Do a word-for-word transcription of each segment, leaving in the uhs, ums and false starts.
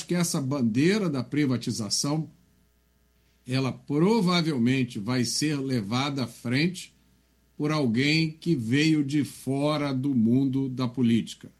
que essa bandeira da privatização, ela provavelmente vai ser levada à frente por alguém que veio de fora do mundo da política.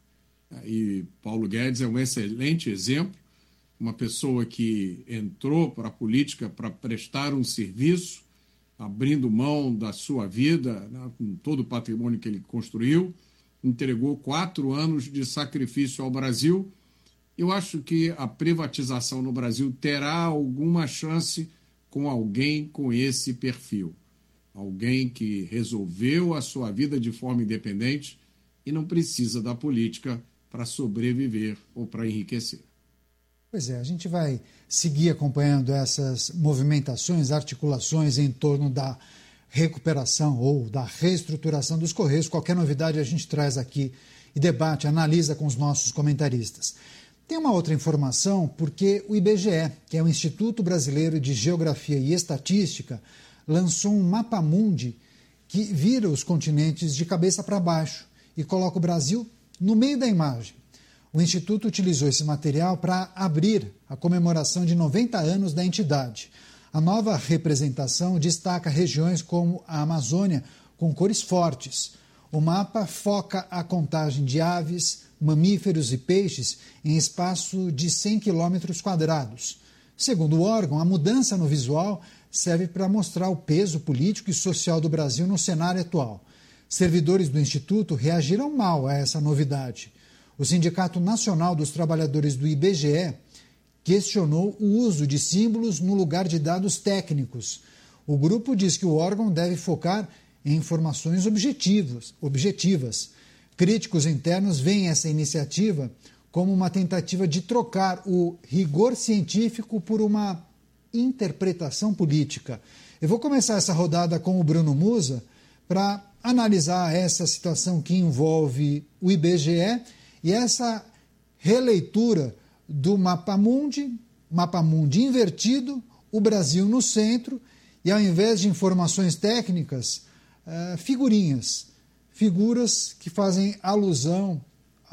E Paulo Guedes é um excelente exemplo, uma pessoa que entrou para a política para prestar um serviço, abrindo mão da sua vida, né, com todo o patrimônio que ele construiu, entregou quatro anos de sacrifício ao Brasil. Eu acho que a privatização no Brasil terá alguma chance com alguém com esse perfil. Alguém que resolveu a sua vida de forma independente e não precisa da política para sobreviver ou para enriquecer. Pois é, a gente vai seguir acompanhando essas movimentações, articulações em torno da recuperação ou da reestruturação dos Correios. Qualquer novidade a gente traz aqui e debate, analisa com os nossos comentaristas. Tem uma outra informação, porque o I B G E, que é o Instituto Brasileiro de Geografia e Estatística, lançou um mapa-mundi que vira os continentes de cabeça para baixo e coloca o Brasil no meio da imagem. O Instituto utilizou esse material para abrir a comemoração de noventa anos da entidade. A nova representação destaca regiões como a Amazônia com cores fortes. O mapa foca a contagem de aves, mamíferos e peixes em espaço de cem quilômetros quadrados. Segundo o órgão, a mudança no visual serve para mostrar o peso político e social do Brasil no cenário atual. Servidores do Instituto reagiram mal a essa novidade. O Sindicato Nacional dos Trabalhadores do I B G E questionou o uso de símbolos no lugar de dados técnicos. O grupo diz que o órgão deve focar em informações objetivas. objetivas. Críticos internos veem essa iniciativa como uma tentativa de trocar o rigor científico por uma interpretação política. Eu vou começar essa rodada com o Bruno Musa para analisar essa situação que envolve o I B G E e essa releitura do mapa-mundi, mapa-mundi invertido, o Brasil no centro, e ao invés de informações técnicas, uh, figurinhas, figuras que fazem alusão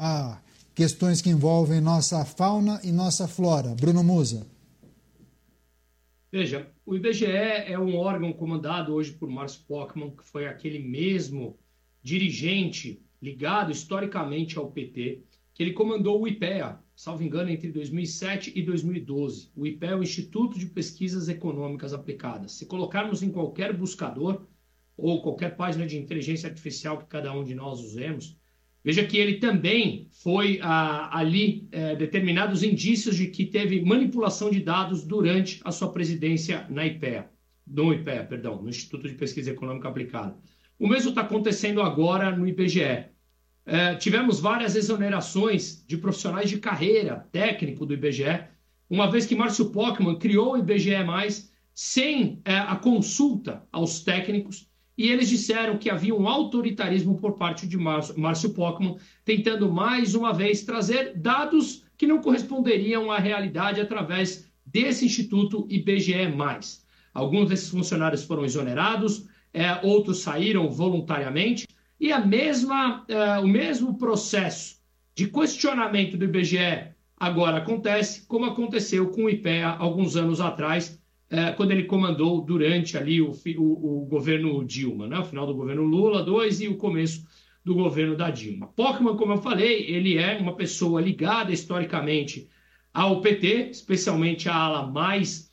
a questões que envolvem nossa fauna e nossa flora. Bruno Musa. Veja, o I B G E é um órgão comandado hoje por Márcio Pockmann, que foi aquele mesmo dirigente ligado historicamente ao P T, que ele comandou o IPEA, salvo engano, entre dois mil e sete e dois mil e doze. O IPEA é o Instituto de Pesquisas Econômicas Aplicadas. Se colocarmos em qualquer buscador ou qualquer página de inteligência artificial que cada um de nós usemos, veja que ele também foi ah, ali eh, determinados indícios de que teve manipulação de dados durante a sua presidência na IPEA, no IPEA, perdão, no Instituto de Pesquisa Econômica Aplicada. O mesmo está acontecendo agora no I B G E. É, tivemos várias exonerações de profissionais de carreira técnico do I B G E, uma vez que Márcio Pockmann criou o I B G E mais, sem é, a consulta aos técnicos, e eles disseram que havia um autoritarismo por parte de Márcio, Márcio Pockmann, tentando mais uma vez trazer dados que não corresponderiam à realidade através desse Instituto I B G E mais. Alguns desses funcionários foram exonerados, é, outros saíram voluntariamente, e a mesma, uh, o mesmo processo de questionamento do I B G E agora acontece, como aconteceu com o IPEA alguns anos atrás, uh, quando ele comandou durante ali o, o, o governo Dilma, né? O final do governo Lula dois e o começo do governo da Dilma. Pockmann, como eu falei, ele é uma pessoa ligada historicamente ao P T, especialmente à ala mais,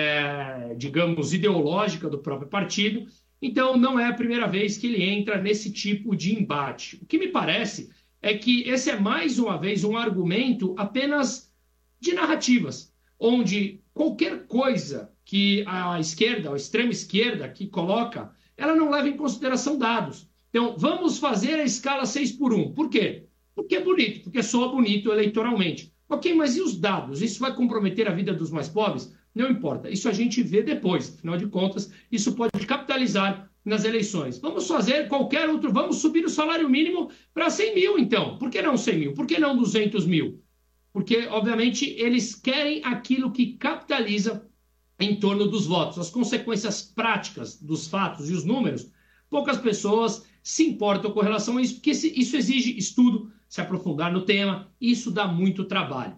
é, digamos, ideológica do próprio partido. Então, não é a primeira vez que ele entra nesse tipo de embate. O que me parece é que esse é, mais uma vez, um argumento apenas de narrativas, onde qualquer coisa que a esquerda, a extrema esquerda, que coloca, ela não leva em consideração dados. Então, vamos fazer a escala seis por um. Por quê? Porque é bonito, porque soa bonito eleitoralmente. Ok, mas e os dados? Isso vai comprometer a vida dos mais pobres? Não importa, isso a gente vê depois. Afinal de contas, isso pode capitalizar nas eleições. Vamos fazer qualquer outro, vamos subir o salário mínimo para cem mil, então. Por que não cem mil? Por que não duzentos mil? Porque, obviamente, eles querem aquilo que capitaliza em torno dos votos. As consequências práticas dos fatos e os números, poucas pessoas se importam com relação a isso, porque isso exige estudo, se aprofundar no tema, isso dá muito trabalho.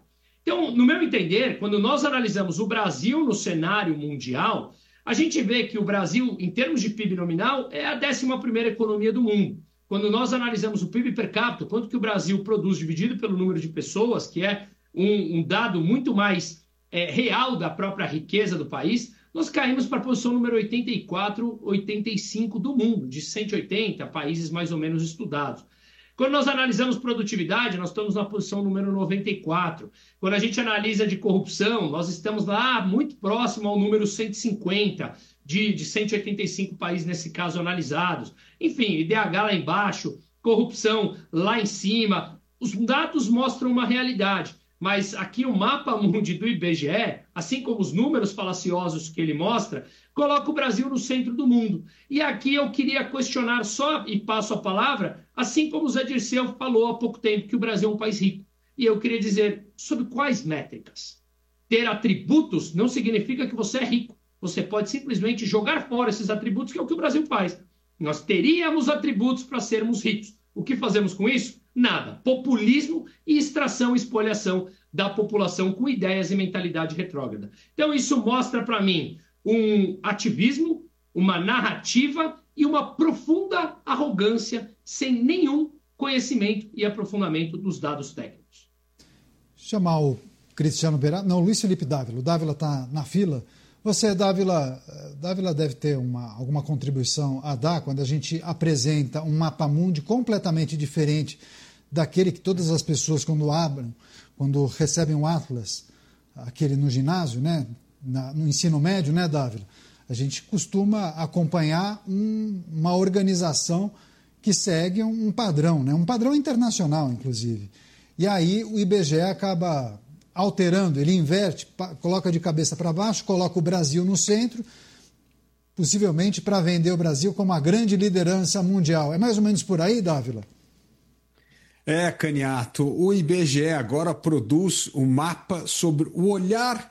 Então, no meu entender, quando nós analisamos o Brasil no cenário mundial, a gente vê que o Brasil, em termos de P I B nominal, é a décima primeira economia do mundo. Quando nós analisamos o P I B per capita, quanto que o Brasil produz dividido pelo número de pessoas, que é um, um dado muito mais é, real da própria riqueza do país, nós caímos para a posição número oitenta e quatro, oitenta e cinco do mundo, de cento e oitenta países mais ou menos estudados. Quando nós analisamos produtividade, nós estamos na posição número noventa e quatro. Quando a gente analisa de corrupção, nós estamos lá muito próximo ao número cento e cinquenta de, de cento e oitenta e cinco países, nesse caso, analisados. Enfim, I D H lá embaixo, corrupção lá em cima. Os dados mostram uma realidade, mas aqui o mapa mundi do I B G E, assim como os números falaciosos que ele mostra, coloca o Brasil no centro do mundo. E aqui eu queria questionar só, e passo a palavra, assim como o Zé Dirceu falou há pouco tempo, que o Brasil é um país rico. E eu queria dizer, sobre quais métricas? Ter atributos não significa que você é rico. Você pode simplesmente jogar fora esses atributos, que é o que o Brasil faz. Nós teríamos atributos para sermos ricos. O que fazemos com isso? Nada. Populismo e extração e espoliação da população com ideias e mentalidade retrógrada. Então isso mostra para mim um ativismo, uma narrativa e uma profunda arrogância sem nenhum conhecimento e aprofundamento dos dados técnicos. Chamar o Cristiano Berardo, não, o Luiz Felipe Dávila. O Dávila está na fila. Você, Dávila, Dávila deve ter uma, alguma contribuição a dar quando a gente apresenta um mapa mundi completamente diferente daquele que todas as pessoas, quando abrem, quando recebem o Atlas, aquele no ginásio, né, na, no ensino médio, né, Dávila? A gente costuma acompanhar um, uma organização que segue um padrão, né, um padrão internacional, inclusive. E aí o I B G E acaba alterando, ele inverte, coloca de cabeça para baixo, coloca o Brasil no centro, possivelmente para vender o Brasil como a grande liderança mundial. É mais ou menos por aí, Dávila? É, Caniato, o I B G E agora produz um mapa sobre o olhar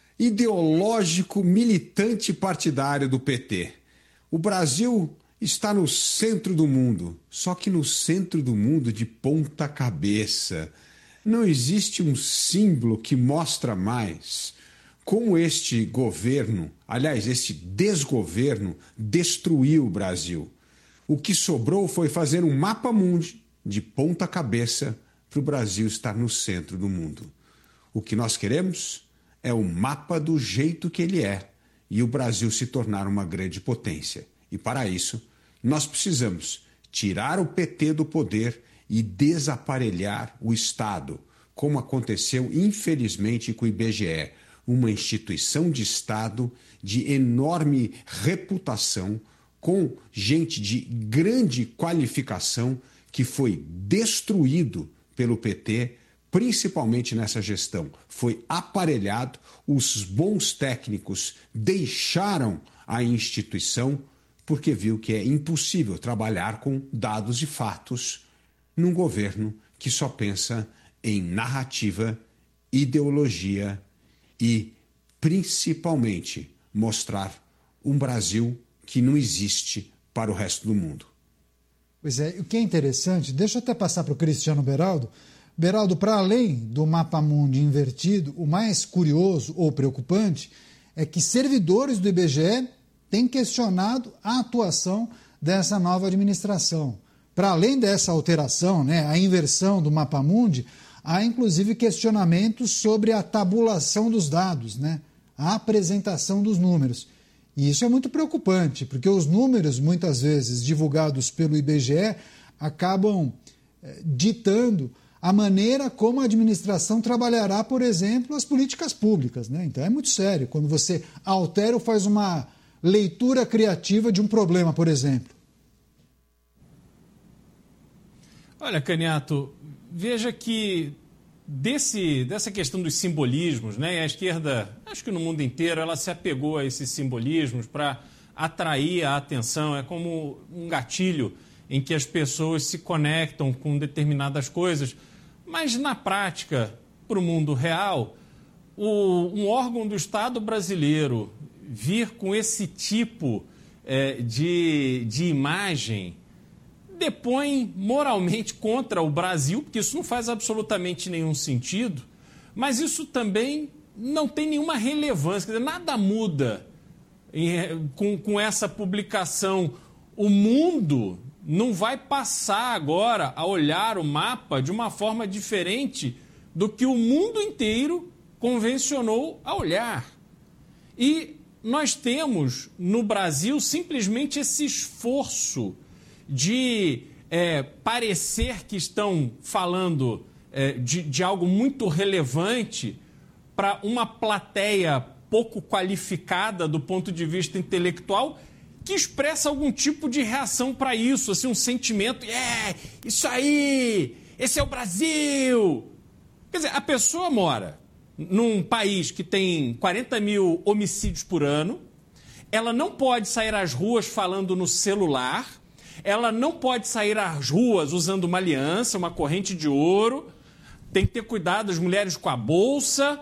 ideológico militante partidário do P T. O Brasil está no centro do mundo, só que no centro do mundo de ponta cabeça. Não existe um símbolo que mostra mais como este governo, aliás, este desgoverno, destruiu o Brasil. O que sobrou foi fazer um mapa mundi de ponta cabeça para o Brasil estar no centro do mundo. O que nós queremos é o mapa do jeito que ele é e o Brasil se tornar uma grande potência. E para isso, nós precisamos tirar o P T do poder e desaparelhar o Estado, como aconteceu, infelizmente, com o I B G E, uma instituição de Estado de enorme reputação, com gente de grande qualificação que foi destruído pelo P T, principalmente nessa gestão. Foi aparelhado, os bons técnicos deixaram a instituição porque viu que é impossível trabalhar com dados e fatos num governo que só pensa em narrativa, ideologia e, principalmente, mostrar um Brasil que não existe para o resto do mundo. Pois é, o que é interessante, deixa eu até passar para o Cristiano Beraldo. Beraldo, para além do mapa mundi invertido, o mais curioso ou preocupante é que servidores do I B G E têm questionado a atuação dessa nova administração. Para além dessa alteração, né, a inversão do mapa mundi, há inclusive questionamentos sobre a tabulação dos dados, né, a apresentação dos números. E isso é muito preocupante, porque os números, muitas vezes divulgados pelo I B G E, acabam eh, ditando a maneira como a administração trabalhará, por exemplo, as políticas públicas, né? Então é muito sério quando você altera ou faz uma leitura criativa de um problema, por exemplo. Olha, Caniato, veja que desse, dessa questão dos simbolismos, né, a esquerda, acho que no mundo inteiro, ela se apegou a esses simbolismos para atrair a atenção, é como um gatilho em que as pessoas se conectam com determinadas coisas, mas na prática, para o mundo real, o, um órgão do Estado brasileiro vir com esse tipo é, de, de imagem depõe moralmente contra o Brasil, porque isso não faz absolutamente nenhum sentido, mas isso também não tem nenhuma relevância, quer dizer, nada muda em, com, com essa publicação. O mundo não vai passar agora a olhar o mapa de uma forma diferente do que o mundo inteiro convencionou a olhar. E nós temos no Brasil simplesmente esse esforço de é, parecer que estão falando é, de, de algo muito relevante para uma plateia pouco qualificada do ponto de vista intelectual, que expressa algum tipo de reação para isso, assim, um sentimento, é, isso aí, esse é o Brasil. Quer dizer, a pessoa mora num país que tem quarenta mil homicídios por ano, ela não pode sair às ruas falando no celular, ela não pode sair às ruas usando uma aliança, uma corrente de ouro, tem que ter cuidado das mulheres com a bolsa,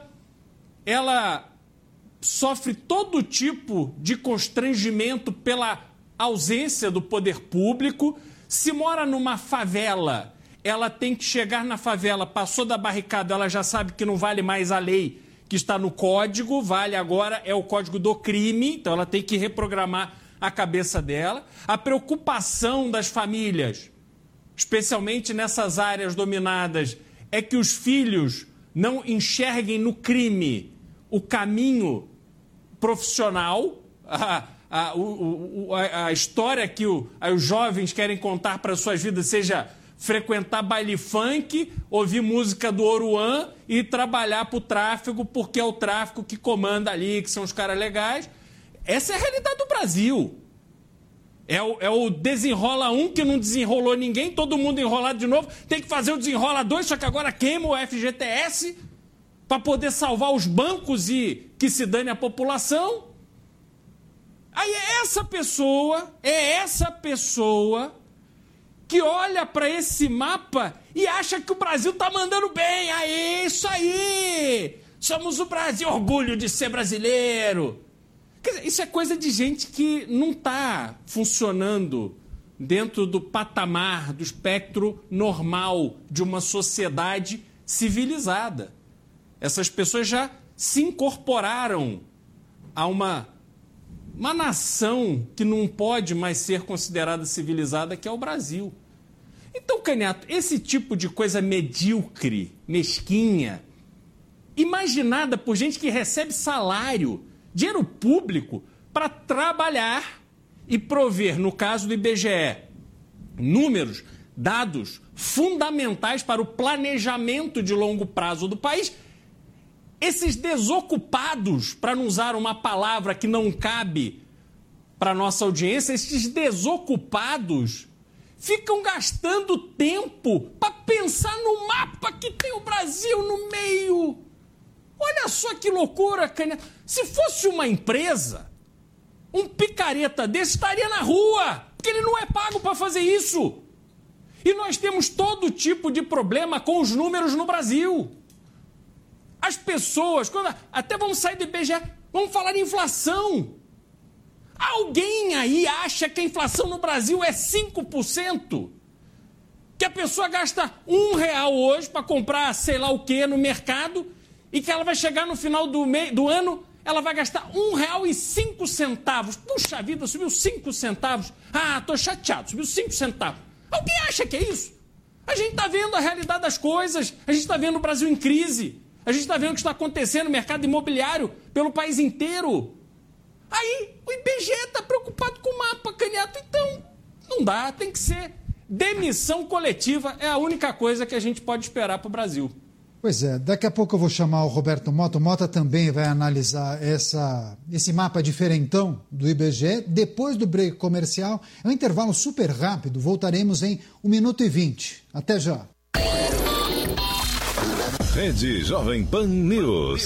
ela sofre todo tipo de constrangimento pela ausência do poder público. Se mora numa favela, ela tem que chegar na favela, passou da barricada, ela já sabe que não vale mais a lei que está no código, vale agora é o código do crime, então ela tem que reprogramar a cabeça dela. A preocupação das famílias, especialmente nessas áreas dominadas, é que os filhos não enxerguem no crime o caminho profissional, a, a, o, a, a história que o, a, os jovens querem contar para suas vidas, seja frequentar baile funk, ouvir música do Oruan e trabalhar para o tráfico, porque é o tráfico que comanda ali, que são os caras legais. Essa é a realidade do Brasil. É o, é o desenrola um que não desenrolou ninguém, todo mundo enrolado de novo, tem que fazer o desenrola dois, só que agora queima o F G T S para poder salvar os bancos e que se dane a população. Aí é essa pessoa, é essa pessoa que olha para esse mapa e acha que o Brasil está mandando bem. Aí, isso aí! Somos o Brasil, orgulho de ser brasileiro. Quer dizer, isso é coisa de gente que não está funcionando dentro do patamar, do espectro normal de uma sociedade civilizada. Essas pessoas já se incorporaram a uma, uma nação que não pode mais ser considerada civilizada, que é o Brasil. Então, Canhato, esse tipo de coisa medíocre, mesquinha, imaginada por gente que recebe salário, dinheiro público, para trabalhar e prover, no caso do I B G E, números, dados fundamentais para o planejamento de longo prazo do país. Esses desocupados, para não usar uma palavra que não cabe para a nossa audiência, esses desocupados ficam gastando tempo para pensar no mapa que tem o Brasil no meio. Olha só que loucura, Canhato. Se fosse uma empresa, um picareta desse estaria na rua, porque ele não é pago para fazer isso. E nós temos todo tipo de problema com os números no Brasil. As pessoas, quando, até vamos sair do I B G E, vamos falar de inflação. Alguém aí acha que a inflação no Brasil é cinco por cento? Que a pessoa gasta um real hoje para comprar sei lá o que no mercado e que ela vai chegar no final do, mei, do ano, ela vai gastar um real e cinco centavos. Puxa vida, subiu cinco centavos. Ah, tô chateado, subiu cinco centavos. Alguém acha que é isso? A gente está vendo a realidade das coisas, a gente está vendo o Brasil em crise. A gente está vendo o que está acontecendo no mercado imobiliário pelo país inteiro. Aí o I B G E está preocupado com o mapa, Canhato. Então, não dá, tem que ser. Demissão coletiva é a única coisa que a gente pode esperar para o Brasil. Pois é, daqui a pouco eu vou chamar o Roberto Mota. O Mota também vai analisar essa, esse mapa diferentão do I B G E. Depois do break comercial, é um intervalo super rápido. Voltaremos em um minuto e vinte. Até já. Rede Jovem Pan News.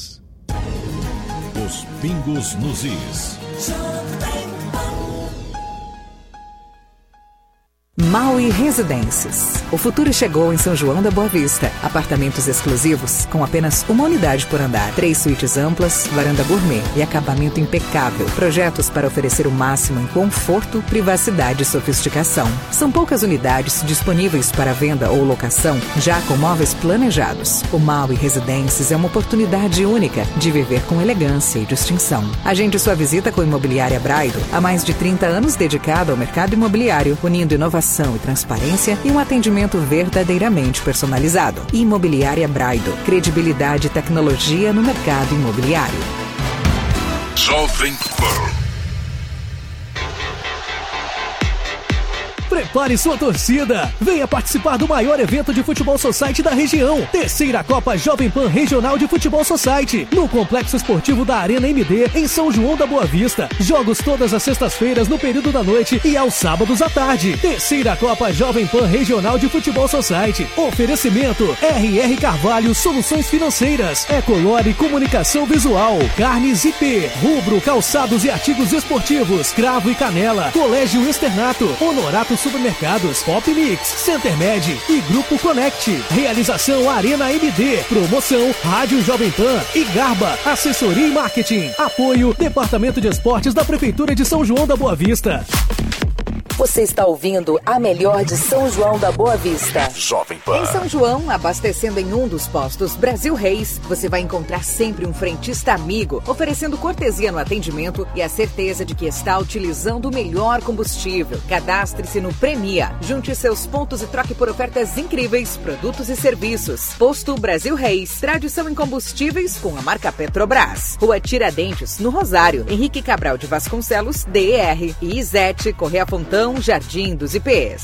Os pingos nos is. Maui Residências. O futuro chegou em São João da Boa Vista. Apartamentos exclusivos com apenas uma unidade por andar. Três suítes amplas, varanda gourmet e acabamento impecável. Projetos para oferecer o máximo em conforto, privacidade e sofisticação. São poucas unidades disponíveis para venda ou locação, já com móveis planejados. O Maui Residências é uma oportunidade única de viver com elegância e distinção. Agende sua visita com a Imobiliária Braido. Há mais de trinta anos dedicada ao mercado imobiliário, unindo inovação e transparência e um atendimento verdadeiramente personalizado. Imobiliária Braido. Credibilidade e tecnologia no mercado imobiliário. Jovem Pan. Prepare sua torcida. Venha participar do maior evento de futebol society da região. Terceira Copa Jovem Pan Regional de Futebol Society. No Complexo Esportivo da Arena M D, em São João da Boa Vista. Jogos todas as sextas-feiras no período da noite e aos sábados à tarde. Terceira Copa Jovem Pan Regional de Futebol Society. Oferecimento R R Carvalho Soluções Financeiras. Ecolore Comunicação Visual. Carnes I P. Rubro Calçados e Artigos Esportivos. Cravo e Canela. Colégio Externato. Honorato Supermercados, Pop Mix, Centermed e Grupo Connect. Realização Arena M D. Promoção Rádio Jovem Pan e Garba, Assessoria e Marketing. Apoio Departamento de Esportes da Prefeitura de São João da Boa Vista. Você está ouvindo a melhor de São João da Boa Vista. Jovem Pan. Em São João, abastecendo em um dos postos Brasil Reis, você vai encontrar sempre um frentista amigo, oferecendo cortesia no atendimento e a certeza de que está utilizando o melhor combustível. Cadastre-se no Premia, junte seus pontos e troque por ofertas incríveis, produtos e serviços. Posto Brasil Reis, tradição em combustíveis com a marca Petrobras. Rua Tiradentes, no Rosário, Henrique Cabral de Vasconcelos, D R e Isete, Correia Fontão, Jardim dos I Pês.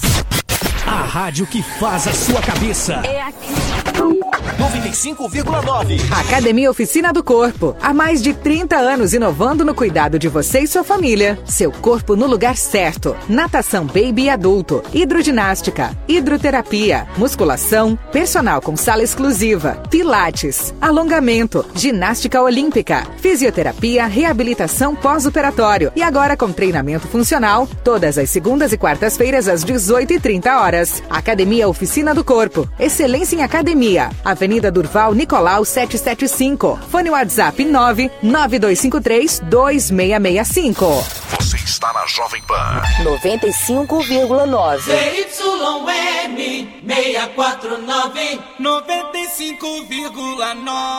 A rádio que faz a sua cabeça. É aqui. noventa e cinco vírgula nove. Academia Oficina do Corpo. Há mais de trinta anos inovando no cuidado de você e sua família. Seu corpo no lugar certo. Natação baby e adulto. Hidroginástica. Hidroterapia. Musculação. Personal com sala exclusiva. Pilates. Alongamento. Ginástica olímpica. Fisioterapia. Reabilitação pós-operatório. E agora com treinamento funcional. Todas as segundas e quartas-feiras às dezoito e trinta horas. Academia Oficina do Corpo. Excelência em academia. Avenida Durval Nicolau setecentos e setenta e cinco. Fone WhatsApp nove nove dois cinco três dois seis seis cinco. Você está na Jovem Pan. noventa e cinco vírgula nove. Z Y M seiscentos e quarenta e nove. noventa e cinco vírgula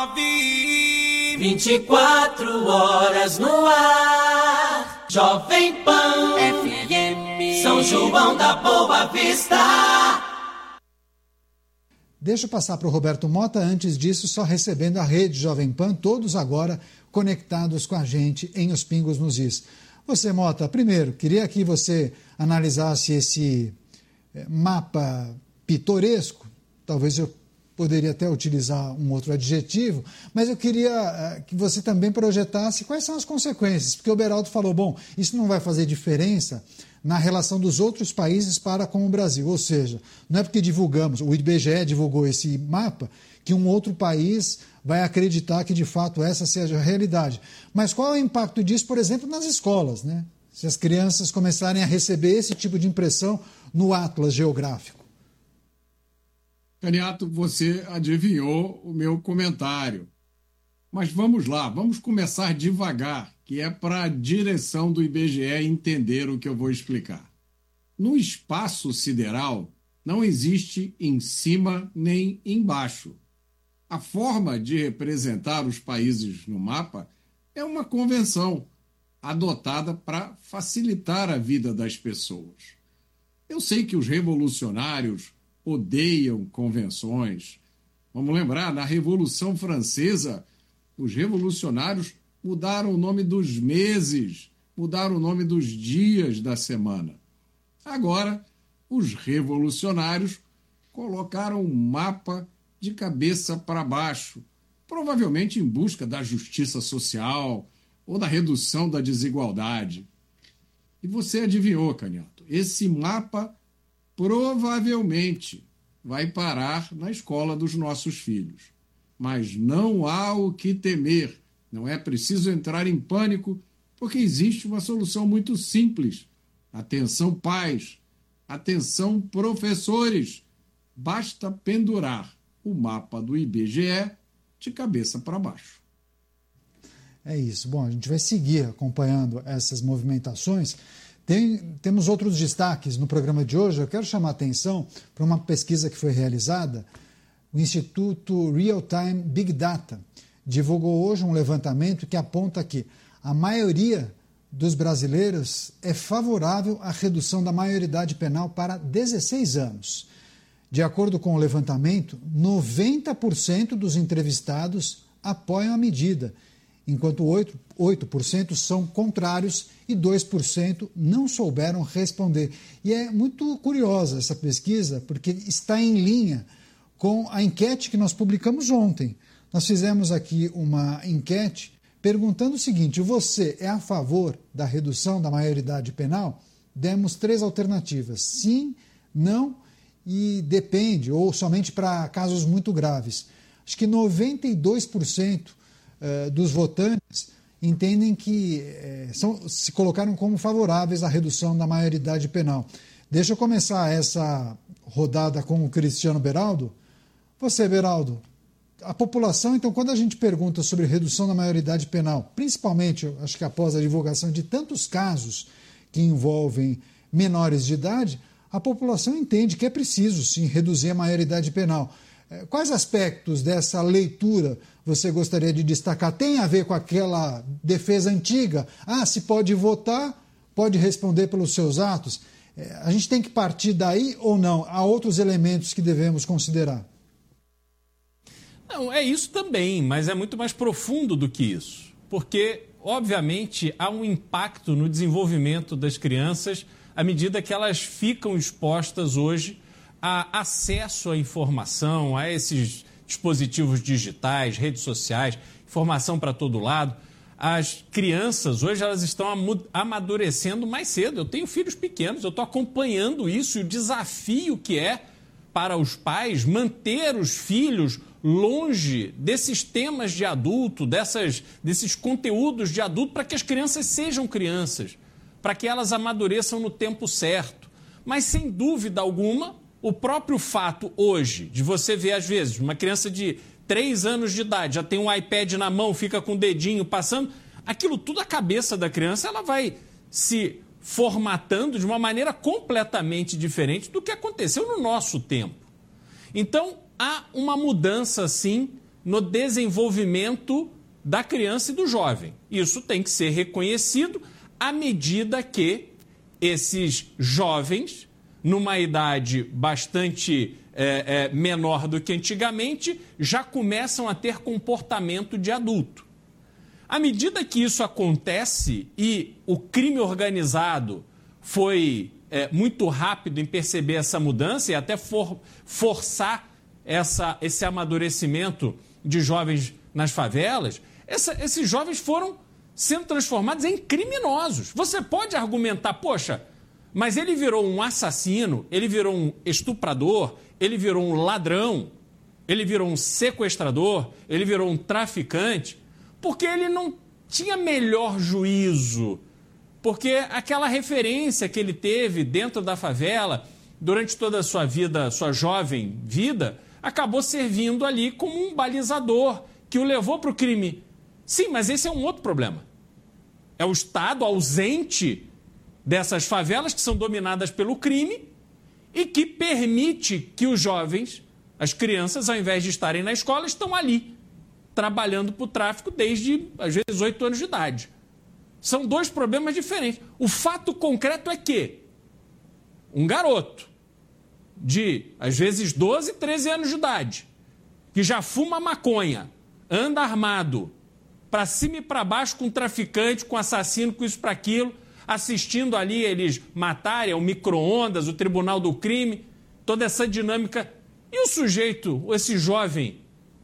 nove. vinte e quatro horas no ar. Jovem Pan F M. São João da Boa Vista. Deixa eu passar para o Roberto Mota, antes disso, só recebendo a rede Jovem Pan, todos agora conectados com a gente em Os Pingos nos Is. Você, Mota, primeiro, queria que você analisasse esse mapa pitoresco, talvez eu poderia até utilizar um outro adjetivo, mas eu queria que você também projetasse quais são as consequências, porque o Beraldo falou, bom, isso não vai fazer diferença na relação dos outros países para com o Brasil, ou seja, não é porque divulgamos, o I B G E divulgou esse mapa, que um outro país vai acreditar que de fato essa seja a realidade. Mas qual é o impacto disso, por exemplo, nas escolas, né? Se as crianças começarem a receber esse tipo de impressão no atlas geográfico? Caniato, você adivinhou o meu comentário. Mas vamos lá, vamos começar devagar, que é para a direção do I B G E entender o que eu vou explicar. No espaço sideral, não existe em cima nem embaixo. A forma de representar os países no mapa é uma convenção adotada para facilitar a vida das pessoas. Eu sei que os revolucionários odeiam convenções. Vamos lembrar, na Revolução Francesa, os revolucionários mudaram o nome dos meses, mudaram o nome dos dias da semana. Agora, os revolucionários colocaram um mapa de cabeça para baixo, provavelmente em busca da justiça social ou da redução da desigualdade. E você adivinhou, Caniato, esse mapa provavelmente vai parar na escola dos nossos filhos. Mas não há o que temer, não é preciso entrar em pânico, porque existe uma solução muito simples. Atenção, pais, Atenção, professores! Basta pendurar o mapa do I B G E de cabeça para baixo. É isso. Bom, a gente vai seguir acompanhando essas movimentações. Tem, temos outros destaques no programa de hoje. Eu quero chamar a atenção para uma pesquisa que foi realizada. O Instituto Real Time Big Data divulgou hoje um levantamento que aponta que a maioria dos brasileiros é favorável à redução da maioridade penal para dezesseis anos. De acordo com o levantamento, noventa por cento dos entrevistados apoiam a medida, enquanto oito por cento são contrários e dois por cento não souberam responder. E é muito curiosa essa pesquisa, porque está em linha com a enquete que nós publicamos ontem. Nós fizemos aqui uma enquete perguntando o seguinte: você é a favor da redução da maioridade penal? Demos três alternativas: sim, não e depende, ou somente para casos muito graves. Acho que noventa e dois por cento dos votantes entendem que é, são, se colocaram como favoráveis à redução da maioridade penal. Deixa eu começar essa rodada com o Cristiano Beraldo. Você, Beraldo, a população, então, quando a gente pergunta sobre redução da maioridade penal, principalmente, acho que após a divulgação de tantos casos que envolvem menores de idade, a população entende que é preciso, sim, reduzir a maioridade penal. Quais aspectos dessa leitura você gostaria de destacar? Tem a ver com aquela defesa antiga? Ah, se pode votar, pode responder pelos seus atos. A gente tem que partir daí ou não? Há outros elementos que devemos considerar? Não, é isso também, mas é muito mais profundo do que isso. Porque, obviamente, há um impacto no desenvolvimento das crianças à medida que elas ficam expostas hoje a acesso à informação, a esses dispositivos digitais, redes sociais, informação para todo lado. As crianças hoje elas estão amadurecendo mais cedo. Eu tenho filhos pequenos, eu estou acompanhando isso e o desafio que é para os pais manter os filhos longe desses temas de adulto, dessas, desses conteúdos de adulto, para que as crianças sejam crianças, para que elas amadureçam no tempo certo. Mas, sem dúvida alguma, o próprio fato hoje de você ver, às vezes, uma criança de três anos de idade, já tem um iPad na mão, fica com o dedinho passando, aquilo tudo, a cabeça da criança, ela vai se formatando de uma maneira completamente diferente do que aconteceu no nosso tempo. Então, há uma mudança, sim, no desenvolvimento da criança e do jovem. Isso tem que ser reconhecido à medida que esses jovens, numa idade bastante é, é, menor do que antigamente, já começam a ter comportamento de adulto. À medida que isso acontece e o crime organizado foi é, muito rápido em perceber essa mudança e até for, forçar essa, esse amadurecimento de jovens nas favelas, essa, esses jovens foram sendo transformados em criminosos. Você pode argumentar, poxa, mas ele virou um assassino, ele virou um estuprador, ele virou um ladrão, ele virou um sequestrador, ele virou um traficante, porque ele não tinha melhor juízo, porque aquela referência que ele teve dentro da favela, durante toda a sua vida, sua jovem vida, acabou servindo ali como um balizador que o levou para o crime. Sim, mas esse é um outro problema. É o Estado ausente dessas favelas que são dominadas pelo crime e que permite que os jovens, as crianças, ao invés de estarem na escola, estão ali, trabalhando para o tráfico desde, às vezes, oito anos de idade. São dois problemas diferentes. O fato concreto é que um garoto de, às vezes, doze, treze anos de idade, que já fuma maconha, anda armado, para cima e para baixo com traficante, com assassino, com isso para aquilo, assistindo ali eles matarem, o micro-ondas, o tribunal do crime, toda essa dinâmica. E o sujeito, esse jovem,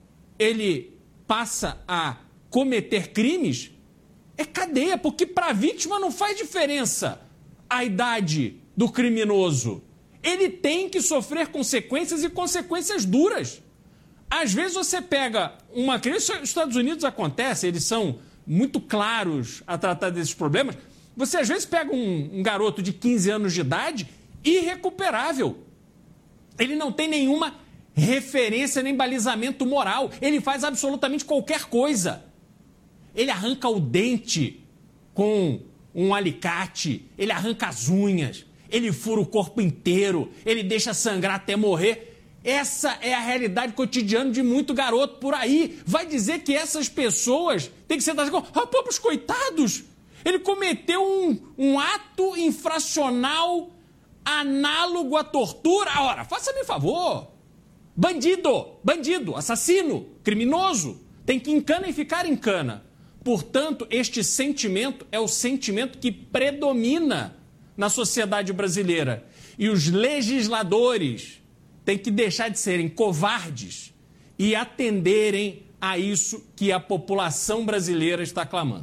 ele passa a cometer crimes, é cadeia, porque para a vítima não faz diferença a idade do criminoso. Ele tem que sofrer consequências e consequências duras. Às vezes você pega uma criança, nos Estados Unidos acontece, eles são muito claros a tratar desses problemas. Você às vezes pega um, um garoto de quinze anos de idade irrecuperável. Ele não tem nenhuma referência nem balizamento moral. Ele faz absolutamente qualquer coisa. Ele arranca o dente com um alicate, ele arranca as unhas, ele fura o corpo inteiro, ele deixa sangrar até morrer. Essa é a realidade cotidiana de muito garoto por aí. Vai dizer que essas pessoas têm que ser das... Ah, pobres coitados! Ele cometeu um, um ato infracional análogo à tortura. Ora, faça-me favor. Bandido, bandido, assassino, criminoso. Tem que em cana e ficar em cana. Portanto, este sentimento é o sentimento que predomina na sociedade brasileira. E os legisladores têm que deixar de serem covardes e atenderem a isso que a população brasileira está clamando.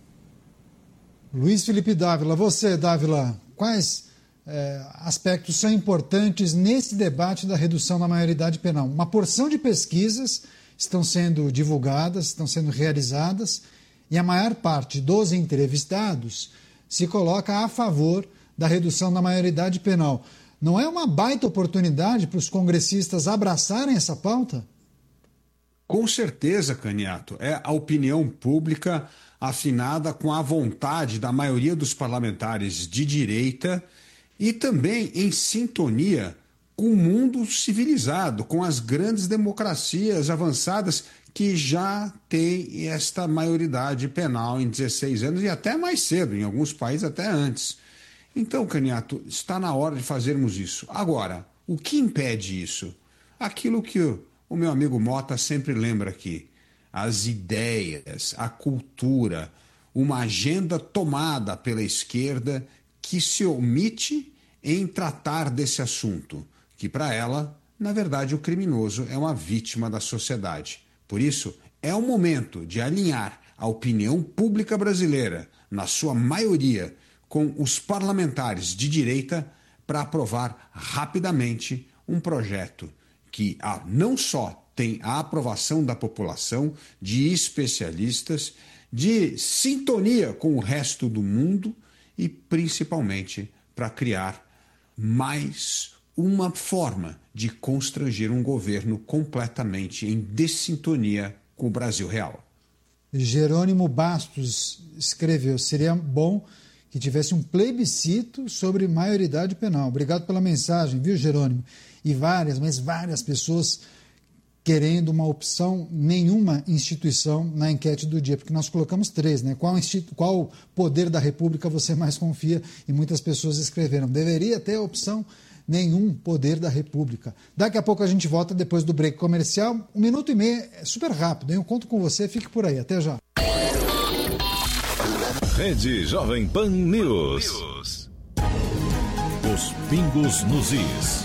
Luiz Felipe Dávila, você, Dávila, quais eh, aspectos são importantes nesse debate da redução da maioridade penal? Uma porção de pesquisas estão sendo divulgadas, estão sendo realizadas, e a maior parte dos entrevistados se coloca a favor da redução da maioridade penal. Não é uma baita oportunidade para os congressistas abraçarem essa pauta? Com certeza, Caniato. É a opinião pública afinada com a vontade da maioria dos parlamentares de direita e também em sintonia com o mundo civilizado, com as grandes democracias avançadas que já têm esta maioridade penal em dezesseis anos e até mais cedo, em alguns países até antes. Então, Caniato, está na hora de fazermos isso. Agora, o que impede isso? Aquilo que o, o meu amigo Mota sempre lembra aqui. As ideias, a cultura, uma agenda tomada pela esquerda que se omite em tratar desse assunto, que para ela, na verdade, o criminoso é uma vítima da sociedade. Por isso, é o momento de alinhar a opinião pública brasileira, na sua maioria, com os parlamentares de direita para aprovar rapidamente um projeto que ah, não só tem a aprovação da população, de especialistas, de sintonia com o resto do mundo e principalmente para criar mais uma forma de constranger um governo completamente em dessintonia com o Brasil real. Jerônimo Bastos escreveu: seria bom que tivesse um plebiscito sobre maioridade penal. Obrigado pela mensagem, viu, Jerônimo? E várias, mas várias pessoas querendo uma opção, nenhuma instituição na enquete do dia, porque nós colocamos três, né? Qual, institu... Qual poder da República você mais confia? E muitas pessoas escreveram: deveria ter a opção nenhum poder da República. Daqui a pouco a gente volta depois do break comercial. Um minuto e meio, é super rápido, hein? Eu conto com você, fique por aí. Até já. Rede Jovem Pan News. Os pingos nos is.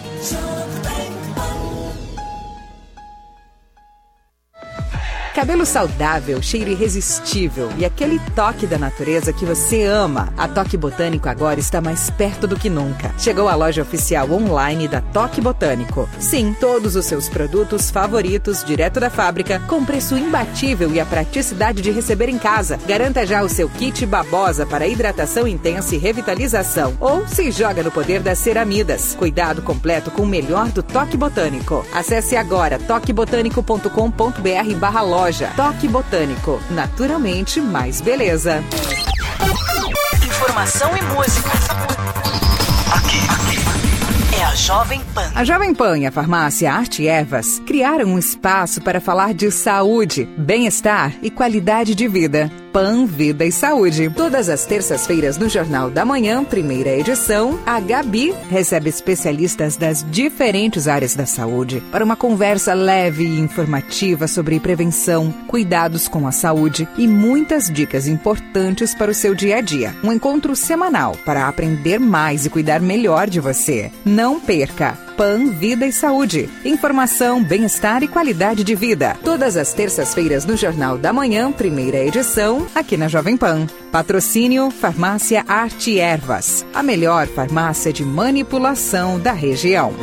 Cabelo saudável, cheiro irresistível e aquele toque da natureza que você ama. A Toque Botânico agora está mais perto do que nunca. Chegou a loja oficial online da Toque Botânico. Sim, todos os seus produtos favoritos, direto da fábrica, com preço imbatível e a praticidade de receber em casa. Garanta já o seu kit babosa para hidratação intensa e revitalização. Ou se joga no poder das ceramidas. Cuidado completo com o melhor do Toque Botânico. Acesse agora toque botânico ponto com ponto br barra loja. Toque Botânico, naturalmente mais beleza. Informação e música. Aqui, aqui é a Jovem Pan. A Jovem Pan e a farmácia Arte Ervas criaram um espaço para falar de saúde, bem-estar e qualidade de vida. Pan, Vida e Saúde. Todas as terças-feiras no Jornal da Manhã, primeira edição, a Gabi recebe especialistas das diferentes áreas da saúde para uma conversa leve e informativa sobre prevenção, cuidados com a saúde e muitas dicas importantes para o seu dia a dia. Um encontro semanal para aprender mais e cuidar melhor de você. Não perca! Pan, Vida e Saúde. Informação, bem-estar e qualidade de vida. Todas as terças-feiras no Jornal da Manhã, primeira edição, aqui na Jovem Pan. Patrocínio Farmácia Arte Ervas, a melhor farmácia de manipulação da região.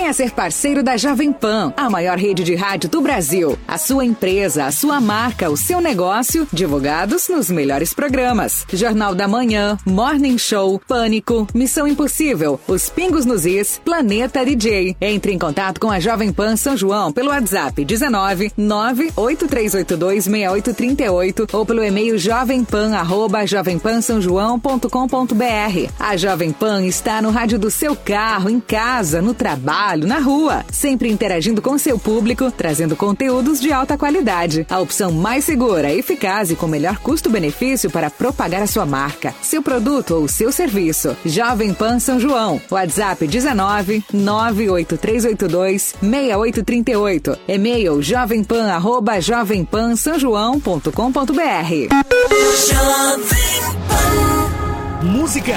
Venha ser parceiro da Jovem Pan, a maior rede de rádio do Brasil. A sua empresa, a sua marca, o seu negócio, divulgados nos melhores programas. Jornal da Manhã, Morning Show, Pânico, Missão Impossível, Os Pingos nos Is, Planeta D J. Entre em contato com a Jovem Pan São João pelo WhatsApp dezenove, nove oito três oito dois, seis oito três oito ou pelo e-mail jovempan arroba jovempansaojoão ponto com ponto br. A Jovem Pan está no rádio do seu carro, em casa, no trabalho, na rua, sempre interagindo com seu público, trazendo conteúdos de alta qualidade. A opção mais segura, eficaz e com melhor custo-benefício para propagar a sua marca, seu produto ou seu serviço. Jovem Pan São João. WhatsApp dezenove, nove oito três oito dois, seis oito três oito. E-mail jovempan arroba jovempansaojoão ponto com ponto br. Música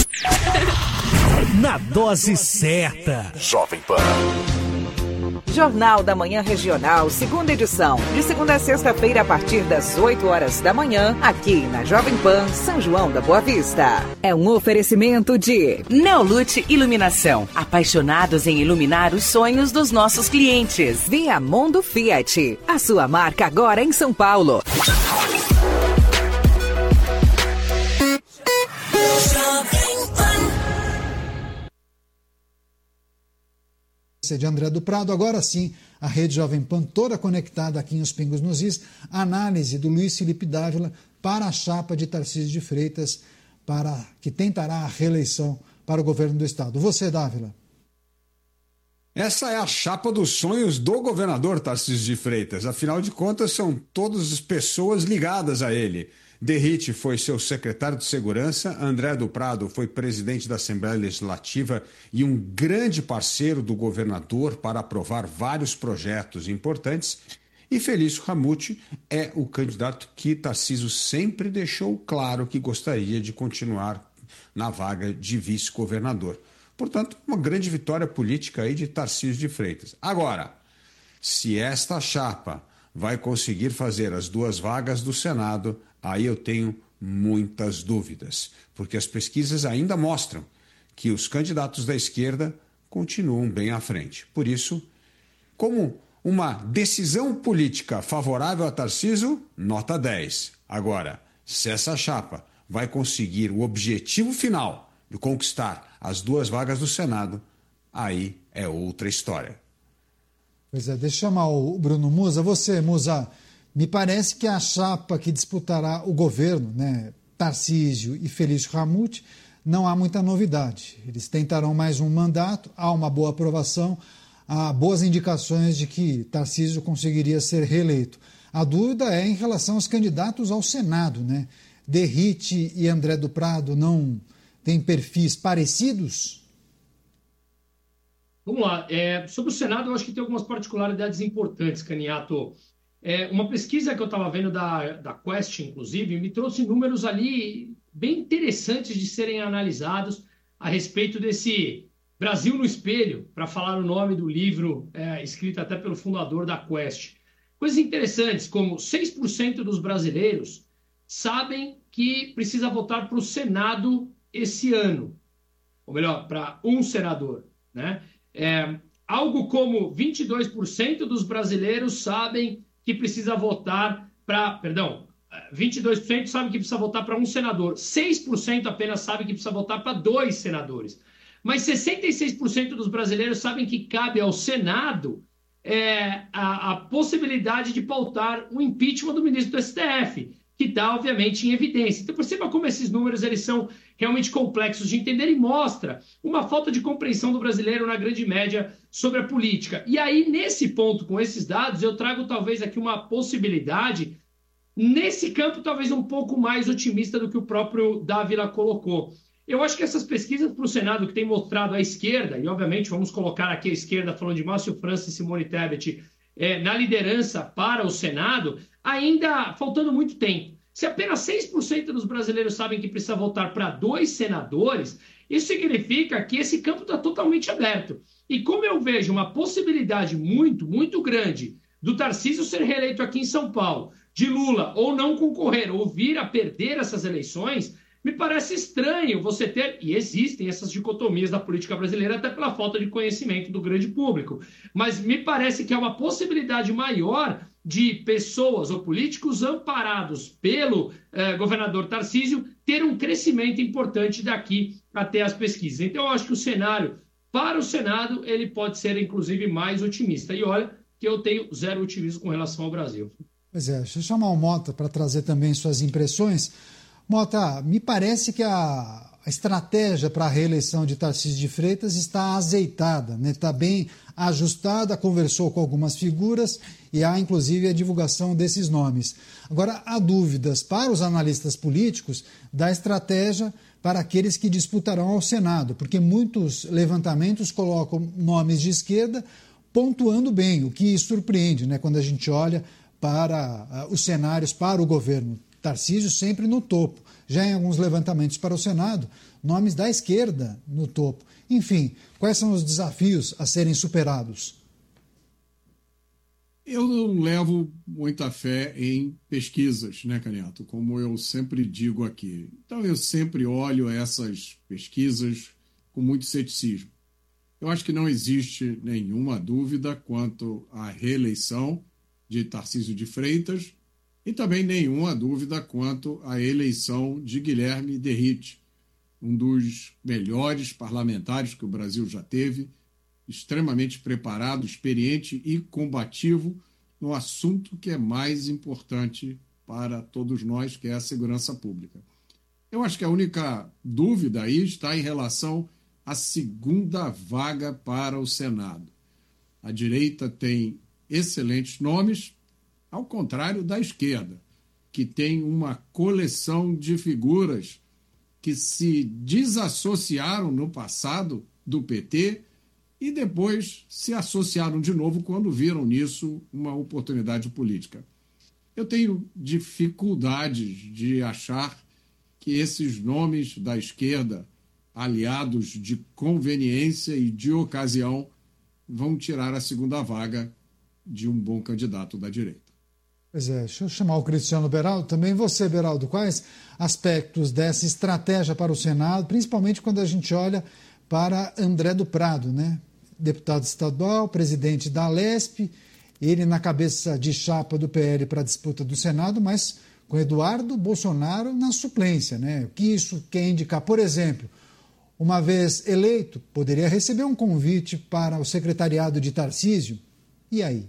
na dose certa. Jovem Pan. Jornal da Manhã Regional, segunda edição. De segunda a sexta-feira, a partir das oito horas da manhã, aqui na Jovem Pan, São João da Boa Vista. É um oferecimento de Neolute Iluminação. Apaixonados em iluminar os sonhos dos nossos clientes. Viamundo Fiat. A sua marca agora em São Paulo. De André do Prado, agora sim, a Rede Jovem Pan toda conectada aqui em Os Pingos nos Is, análise do Luiz Felipe Dávila para a chapa de Tarcísio de Freitas, para, que tentará a reeleição para o governo do estado. Você, Dávila. Essa é a chapa dos sonhos do governador Tarcísio de Freitas, afinal de contas são todas as pessoas ligadas a ele. Derrite foi seu secretário de Segurança, André do Prado foi presidente da Assembleia Legislativa e um grande parceiro do governador para aprovar vários projetos importantes, e Felício Ramute é o candidato que Tarcísio sempre deixou claro que gostaria de continuar na vaga de vice-governador. Portanto, uma grande vitória política aí de Tarcísio de Freitas. Agora, se esta chapa vai conseguir fazer as duas vagas do Senado, aí eu tenho muitas dúvidas, porque as pesquisas ainda mostram que os candidatos da esquerda continuam bem à frente. Por isso, como uma decisão política favorável a Tarcísio, nota dez. Agora, se essa chapa vai conseguir o objetivo final de conquistar as duas vagas do Senado, aí é outra história. Pois é, deixa eu chamar o Bruno Musa. Você, Musa, me parece que a chapa que disputará o governo, né, Tarcísio e Felício Ramute, não há muita novidade. Eles tentarão mais um mandato, há uma boa aprovação, há boas indicações de que Tarcísio conseguiria ser reeleito. A dúvida é em relação aos candidatos ao Senado, né? Derrite e André do Prado não têm perfis parecidos? Vamos lá. É, sobre o Senado, eu acho que tem algumas particularidades importantes, Caniato. É, uma pesquisa que eu estava vendo da, da Quest, inclusive, me trouxe números ali bem interessantes de serem analisados a respeito desse Brasil no espelho, para falar o nome do livro é, escrito até pelo fundador da Quest. Coisas interessantes, como seis por cento dos brasileiros sabem que precisa votar para o Senado esse ano. Ou melhor, para um senador, né? É, algo como vinte e dois por cento dos brasileiros sabem que precisa votar para... Perdão, vinte e dois por cento sabem que precisa votar para um senador. seis por cento apenas sabem que precisa votar para dois senadores. Mas sessenta e seis por cento dos brasileiros sabem que cabe ao Senado é, a, a possibilidade de pautar o impeachment do ministro do S T F, que está, obviamente, em evidência. Então, perceba como esses números eles são realmente complexos de entender e mostra uma falta de compreensão do brasileiro na grande média sobre a política. E aí, nesse ponto, com esses dados, eu trago talvez aqui uma possibilidade, nesse campo talvez um pouco mais otimista do que o próprio Dávila colocou. Eu acho que essas pesquisas para o Senado que tem mostrado a esquerda, e obviamente vamos colocar aqui a esquerda falando de Márcio França e Simone Tebet é, na liderança para o Senado, ainda faltando muito tempo. Se apenas seis por cento dos brasileiros sabem que precisa votar para dois senadores, isso significa que esse campo está totalmente aberto. E como eu vejo uma possibilidade muito, muito grande do Tarcísio ser reeleito aqui em São Paulo, de Lula ou não concorrer, ou vir a perder essas eleições, Me parece estranho você ter, e existem essas dicotomias da política brasileira até pela falta de conhecimento do grande público, mas me parece que há uma possibilidade maior de pessoas ou políticos amparados pelo eh, governador Tarcísio ter um crescimento importante daqui até as pesquisas. Então, eu acho que o cenário para o Senado ele pode ser, inclusive, mais otimista. E olha que eu tenho zero otimismo com relação ao Brasil. Pois é, deixa eu chamar o Mota para trazer também suas impressões. Mota, me parece que a estratégia para a reeleição de Tarcísio de Freitas está azeitada, né? Está bem ajustada, conversou com algumas figuras e há, inclusive, a divulgação desses nomes. Agora, há dúvidas para os analistas políticos da estratégia para aqueles que disputarão ao Senado, porque muitos levantamentos colocam nomes de esquerda pontuando bem, o que surpreende, né? Quando a gente olha para uh, os cenários, para o governo. Tarcísio sempre no topo. Já em alguns levantamentos para o Senado, nomes da esquerda no topo. Enfim, quais são os desafios a serem superados? Eu não levo muita fé em pesquisas, né, Canhoto? Como eu sempre digo aqui. Então, eu sempre olho essas pesquisas com muito ceticismo. Eu acho que não existe nenhuma dúvida quanto à reeleição de Tarcísio de Freitas, e também nenhuma dúvida quanto à eleição de Guilherme Derrite, um dos melhores parlamentares que o Brasil já teve, extremamente preparado, experiente e combativo no assunto que é mais importante para todos nós, que é a segurança pública. Eu acho que a única dúvida aí está em relação à segunda vaga para o Senado. A direita tem excelentes nomes, ao contrário da esquerda, que tem uma coleção de figuras que se desassociaram no passado do P T e depois se associaram de novo quando viram nisso uma oportunidade política. Eu tenho dificuldades de achar que esses nomes da esquerda, aliados de conveniência e de ocasião, vão tirar a segunda vaga de um bom candidato da direita. Pois é, deixa eu chamar o Cristiano Beraldo. Também você, Beraldo, quais aspectos dessa estratégia para o Senado, principalmente quando a gente olha para André do Prado, né? Deputado estadual, presidente da Alesp, ele na cabeça de chapa do P L para a disputa do Senado, mas com Eduardo Bolsonaro na suplência, né? O que isso quer indicar? Por exemplo, uma vez eleito, poderia receber um convite para o secretariado de Tarcísio. E aí?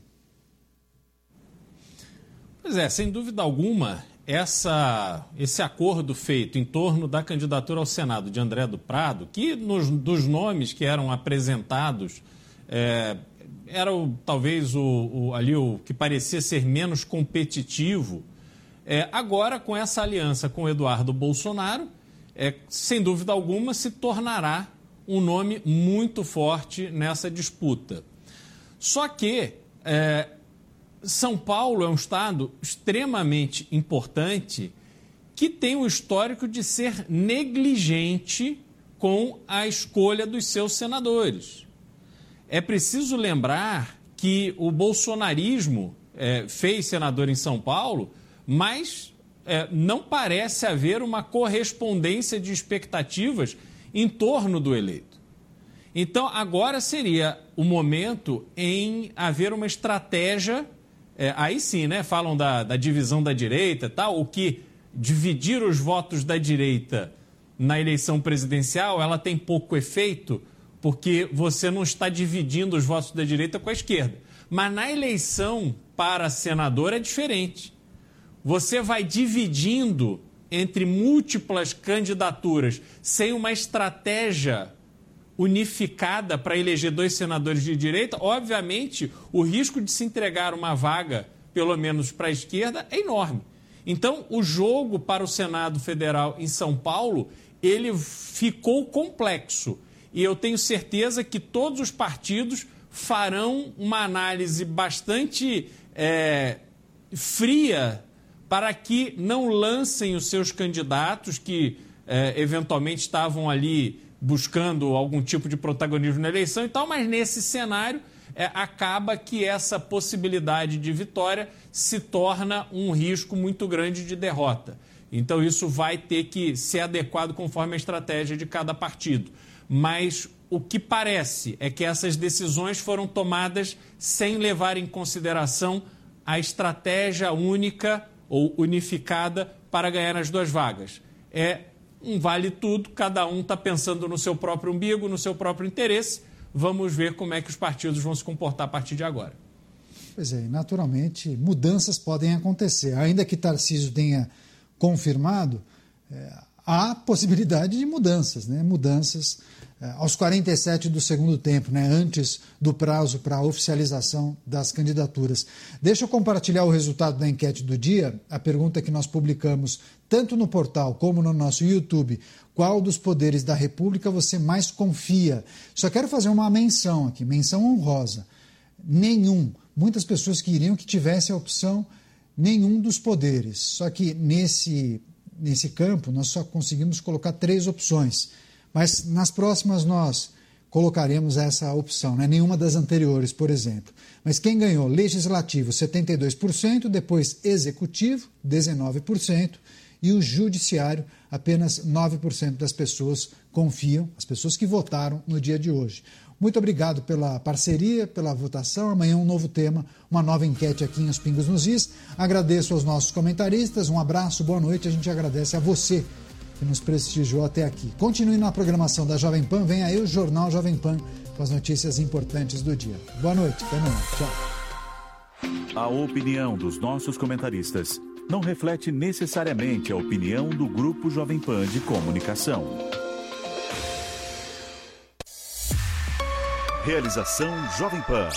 Pois é, sem dúvida alguma, essa, esse acordo feito em torno da candidatura ao Senado de André do Prado, que nos, dos nomes que eram apresentados, é, era o, talvez o, o, ali o que parecia ser menos competitivo, é, agora com essa aliança com Eduardo Bolsonaro, é, sem dúvida alguma se tornará um nome muito forte nessa disputa. Só que é, São Paulo é um estado extremamente importante que tem um histórico de ser negligente com a escolha dos seus senadores. É preciso lembrar que o bolsonarismo é, fez senador em São Paulo, mas é, não parece haver uma correspondência de expectativas em torno do eleito. Então, agora seria o momento em haver uma estratégia. É, aí sim, né? Falam da, da divisão da direita, tal, o que dividir os votos da direita na eleição presidencial, ela tem pouco efeito, porque você não está dividindo os votos da direita com a esquerda. Mas na eleição para senador é diferente. Você vai dividindo entre múltiplas candidaturas sem uma estratégia unificada para eleger dois senadores de direita, obviamente o risco de se entregar uma vaga, pelo menos para a esquerda, é enorme. Então, o jogo para o Senado Federal em São Paulo, ele ficou complexo. E eu tenho certeza que todos os partidos farão uma análise bastante é, fria para que não lancem os seus candidatos que é, eventualmente estavam ali buscando algum tipo de protagonismo na eleição e tal, mas nesse cenário é, acaba que essa possibilidade de vitória se torna um risco muito grande de derrota. Então isso vai ter que ser adequado conforme a estratégia de cada partido. Mas o que parece é que essas decisões foram tomadas sem levar em consideração a estratégia única ou unificada para ganhar as duas vagas. É um vale tudo, cada um está pensando no seu próprio umbigo, no seu próprio interesse. Vamos ver como é que os partidos vão se comportar a partir de agora. Pois é, naturalmente, mudanças podem acontecer. Ainda que Tarcísio tenha confirmado, é, há possibilidade de mudanças, né? Mudanças é, aos quarenta e sete do segundo tempo, né? Antes do prazo para a oficialização das candidaturas. Deixa eu compartilhar o resultado da enquete do dia, a pergunta que nós publicamos tanto no portal como no nosso YouTube. Qual dos poderes da República você mais confia? Só quero fazer uma menção aqui, menção honrosa. Nenhum. Muitas pessoas queriam que tivesse a opção nenhum dos poderes. Só que nesse, nesse campo nós só conseguimos colocar três opções. Mas nas próximas nós colocaremos essa opção, né? Nenhuma das anteriores, por exemplo. Mas quem ganhou? Legislativo, setenta e dois por cento, depois Executivo, dezenove por cento, e o Judiciário, apenas nove por cento das pessoas confiam, as pessoas que votaram no dia de hoje. Muito obrigado pela parceria, pela votação. Amanhã um novo tema, uma nova enquete aqui em Os Pingos nos Is. Agradeço aos nossos comentaristas, um abraço, boa noite. A gente agradece a você que nos prestigiou até aqui. Continue na programação da Jovem Pan, vem aí o Jornal Jovem Pan com as notícias importantes do dia. Boa noite, até amanhã. Tchau. A opinião dos nossos comentaristas não reflete necessariamente a opinião do Grupo Jovem Pan de Comunicação. Realização Jovem Pan.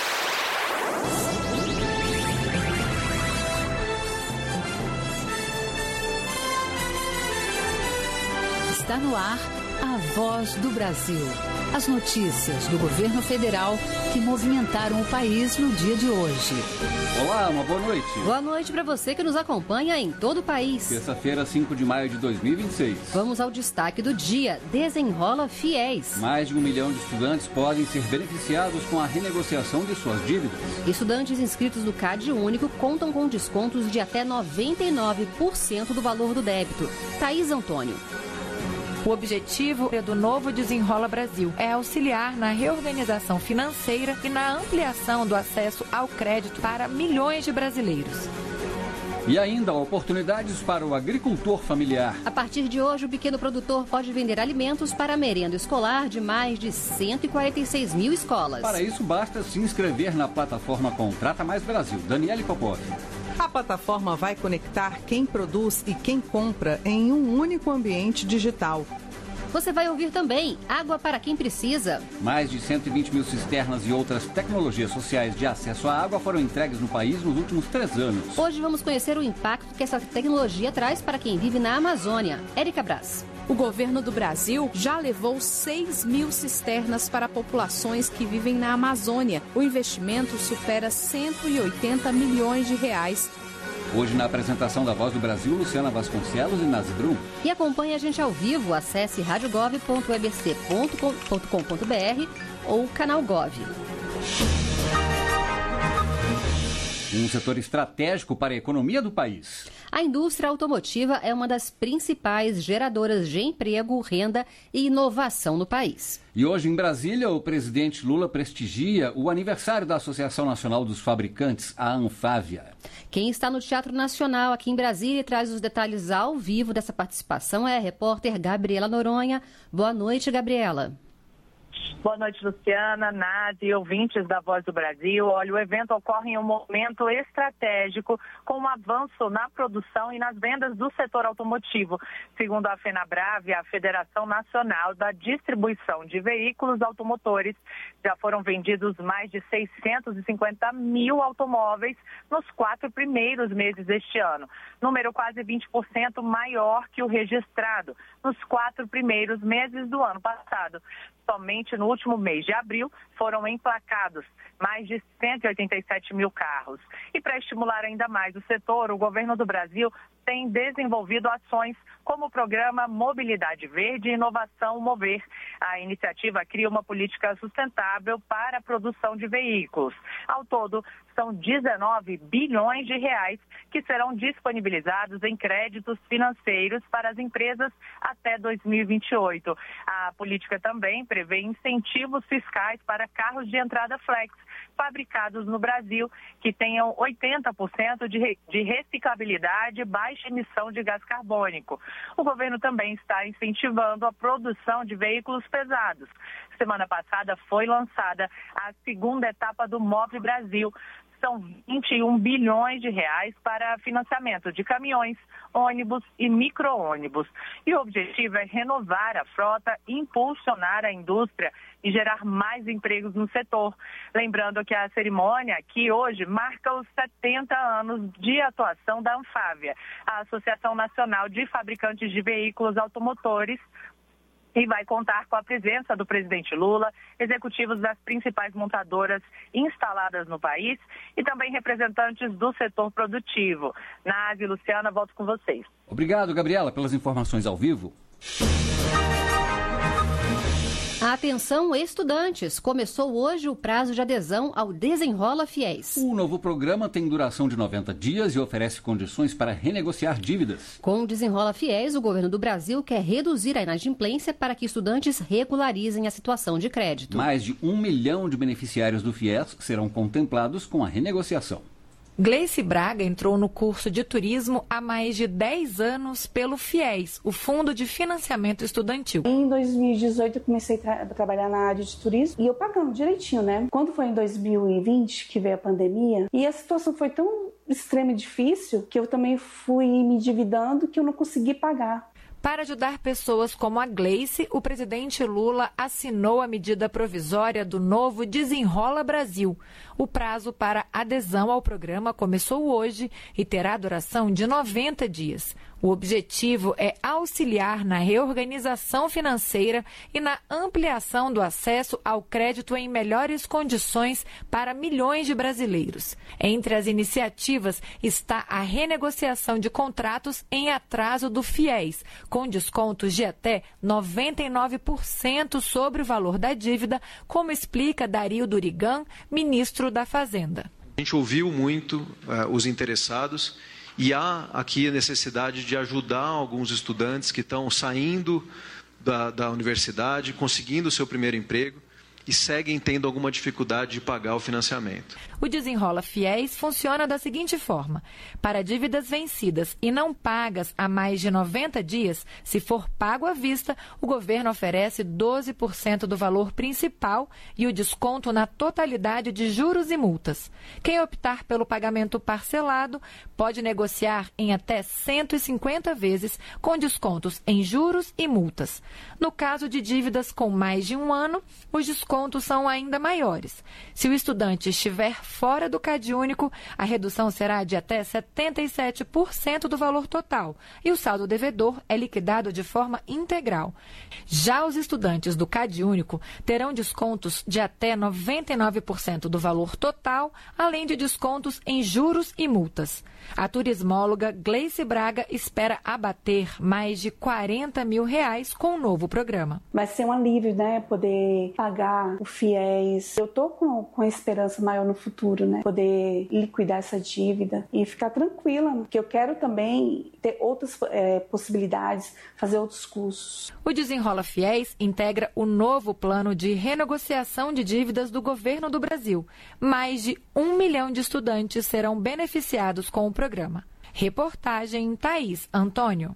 Está no ar a Voz do Brasil. As notícias do governo federal que movimentaram o país no dia de hoje. Olá, uma boa noite. Boa noite para você que nos acompanha em todo o país. Terça-feira, cinco de maio de dois mil e vinte e seis. Vamos ao destaque do dia. Desenrola Fiéis. Mais de um milhão de estudantes podem ser beneficiados com a renegociação de suas dívidas. Estudantes inscritos no CAD Único contam com descontos de até noventa e nove por cento do valor do débito. Thaís Antônio. O objetivo do novo Desenrola Brasil é auxiliar na reorganização financeira e na ampliação do acesso ao crédito para milhões de brasileiros. E ainda oportunidades para o agricultor familiar. A partir de hoje, o pequeno produtor pode vender alimentos para a merenda escolar de mais de cento e quarenta e seis mil escolas. Para isso, basta se inscrever na plataforma Contrata Mais Brasil. Daniele Popov. A plataforma vai conectar quem produz e quem compra em um único ambiente digital. Você vai ouvir também Água para quem precisa. Mais de cento e vinte mil cisternas e outras tecnologias sociais de acesso à água foram entregues no país nos últimos três anos. Hoje vamos conhecer o impacto que essa tecnologia traz para quem vive na Amazônia. Érica Braz. O governo do Brasil já levou seis mil cisternas para populações que vivem na Amazônia. O investimento supera cento e oitenta milhões de reais. Hoje, na apresentação da Voz do Brasil, Luciana Vasconcelos e Nazi Brum. E acompanhe a gente ao vivo. Acesse radiogov ponto e b c ponto com ponto b r ou canal Gov. Um setor estratégico para a economia do país. A indústria automotiva é uma das principais geradoras de emprego, renda e inovação no país. E hoje em Brasília, o presidente Lula prestigia o aniversário da Associação Nacional dos Fabricantes, a Anfávia. Quem está no Teatro Nacional aqui em Brasília e traz os detalhes ao vivo dessa participação é a repórter Gabriela Noronha. Boa noite, Gabriela. Boa noite, Luciana, Nazi e ouvintes da Voz do Brasil. Olha, o evento ocorre em um momento estratégico com um avanço na produção e nas vendas do setor automotivo. Segundo a FenaBrave, a Federação Nacional da Distribuição de Veículos Automotores, já foram vendidos mais de seiscentos e cinquenta mil automóveis nos quatro primeiros meses deste ano. Número quase vinte por cento maior que o registrado nos quatro primeiros meses do ano passado. Somente no último mês de abril foram emplacados mais de cento e oitenta e sete mil carros. E para estimular ainda mais o setor, o governo do Brasil tem desenvolvido ações como o programa Mobilidade Verde e Inovação Mover. A iniciativa cria uma política sustentável para a produção de veículos. Ao todo, são dezenove bilhões de reais que serão disponibilizados em créditos financeiros para as empresas até dois mil e vinte e oito. A política também prevê incentivos fiscais para carros de entrada flex, fabricados no Brasil, que tenham oitenta por cento de, de reciclabilidade e baixa emissão de gás carbônico. O governo também está incentivando a produção de veículos pesados. Semana passada foi lançada a segunda etapa do Move Brasil. São vinte e um bilhões de reais para financiamento de caminhões, ônibus e micro-ônibus. E o objetivo é renovar a frota, impulsionar a indústria e gerar mais empregos no setor. Lembrando que a cerimônia aqui hoje marca os setenta anos de atuação da Anfávia, a Associação Nacional de Fabricantes de Veículos Automotores, e vai contar com a presença do presidente Lula, executivos das principais montadoras instaladas no país e também representantes do setor produtivo. Nazi e Luciana, volto com vocês. Obrigado, Gabriela, pelas informações ao vivo. Atenção, estudantes! Começou hoje o prazo de adesão ao Desenrola Fiéis. O novo programa tem duração de noventa dias e oferece condições para renegociar dívidas. Com o Desenrola Fiéis, o governo do Brasil quer reduzir a inadimplência para que estudantes regularizem a situação de crédito. Mais de um milhão de beneficiários do Fies serão contemplados com a renegociação. Gleice Braga entrou no curso de turismo há mais de dez anos pelo Fies, o Fundo de Financiamento Estudantil. Em dois mil e dezoito eu comecei a tra- trabalhar na área de turismo e eu pagando direitinho, né? Quando foi em dois mil e vinte que veio a pandemia e a situação foi tão extrema e difícil que eu também fui me endividando que eu não consegui pagar. Para ajudar pessoas como a Gleice, o presidente Lula assinou a medida provisória do novo Desenrola Brasil. O prazo para adesão ao programa começou hoje e terá duração de noventa dias. O objetivo é auxiliar na reorganização financeira e na ampliação do acesso ao crédito em melhores condições para milhões de brasileiros. Entre as iniciativas está a renegociação de contratos em atraso do Fies, com descontos de até noventa e nove por cento sobre o valor da dívida, como explica Dario Durigan, ministro da Fazenda. A gente ouviu muito uh, os interessados e há aqui a necessidade de ajudar alguns estudantes que estão saindo da, da universidade, conseguindo o seu primeiro emprego e seguem tendo alguma dificuldade de pagar o financiamento. O Desenrola Fiéis funciona da seguinte forma: para dívidas vencidas e não pagas há mais de noventa dias, se for pago à vista, o governo oferece doze por cento do valor principal e o desconto na totalidade de juros e multas. Quem optar pelo pagamento parcelado pode negociar em até cento e cinquenta vezes, com descontos em juros e multas. No caso de dívidas com mais de um ano, os descontos são ainda maiores. Se o estudante estiver fora do CadÚnico, a redução será de até setenta e sete por cento do valor total e o saldo devedor é liquidado de forma integral. Já os estudantes do CadÚnico terão descontos de até noventa e nove por cento do valor total, além de descontos em juros e multas. A turismóloga Gleice Braga espera abater mais de quarenta mil reais com o novo programa. Vai ser um alívio, né? Poder pagar o Fies. Eu tô com, com a esperança maior no futuro, né? Poder liquidar essa dívida e ficar tranquila, porque eu quero também ter outras é, possibilidades, fazer outros cursos. O Desenrola Fiéis integra o novo plano de renegociação de dívidas do governo do Brasil. Mais de um milhão de estudantes serão beneficiados com o programa. Reportagem Thaís Antônio.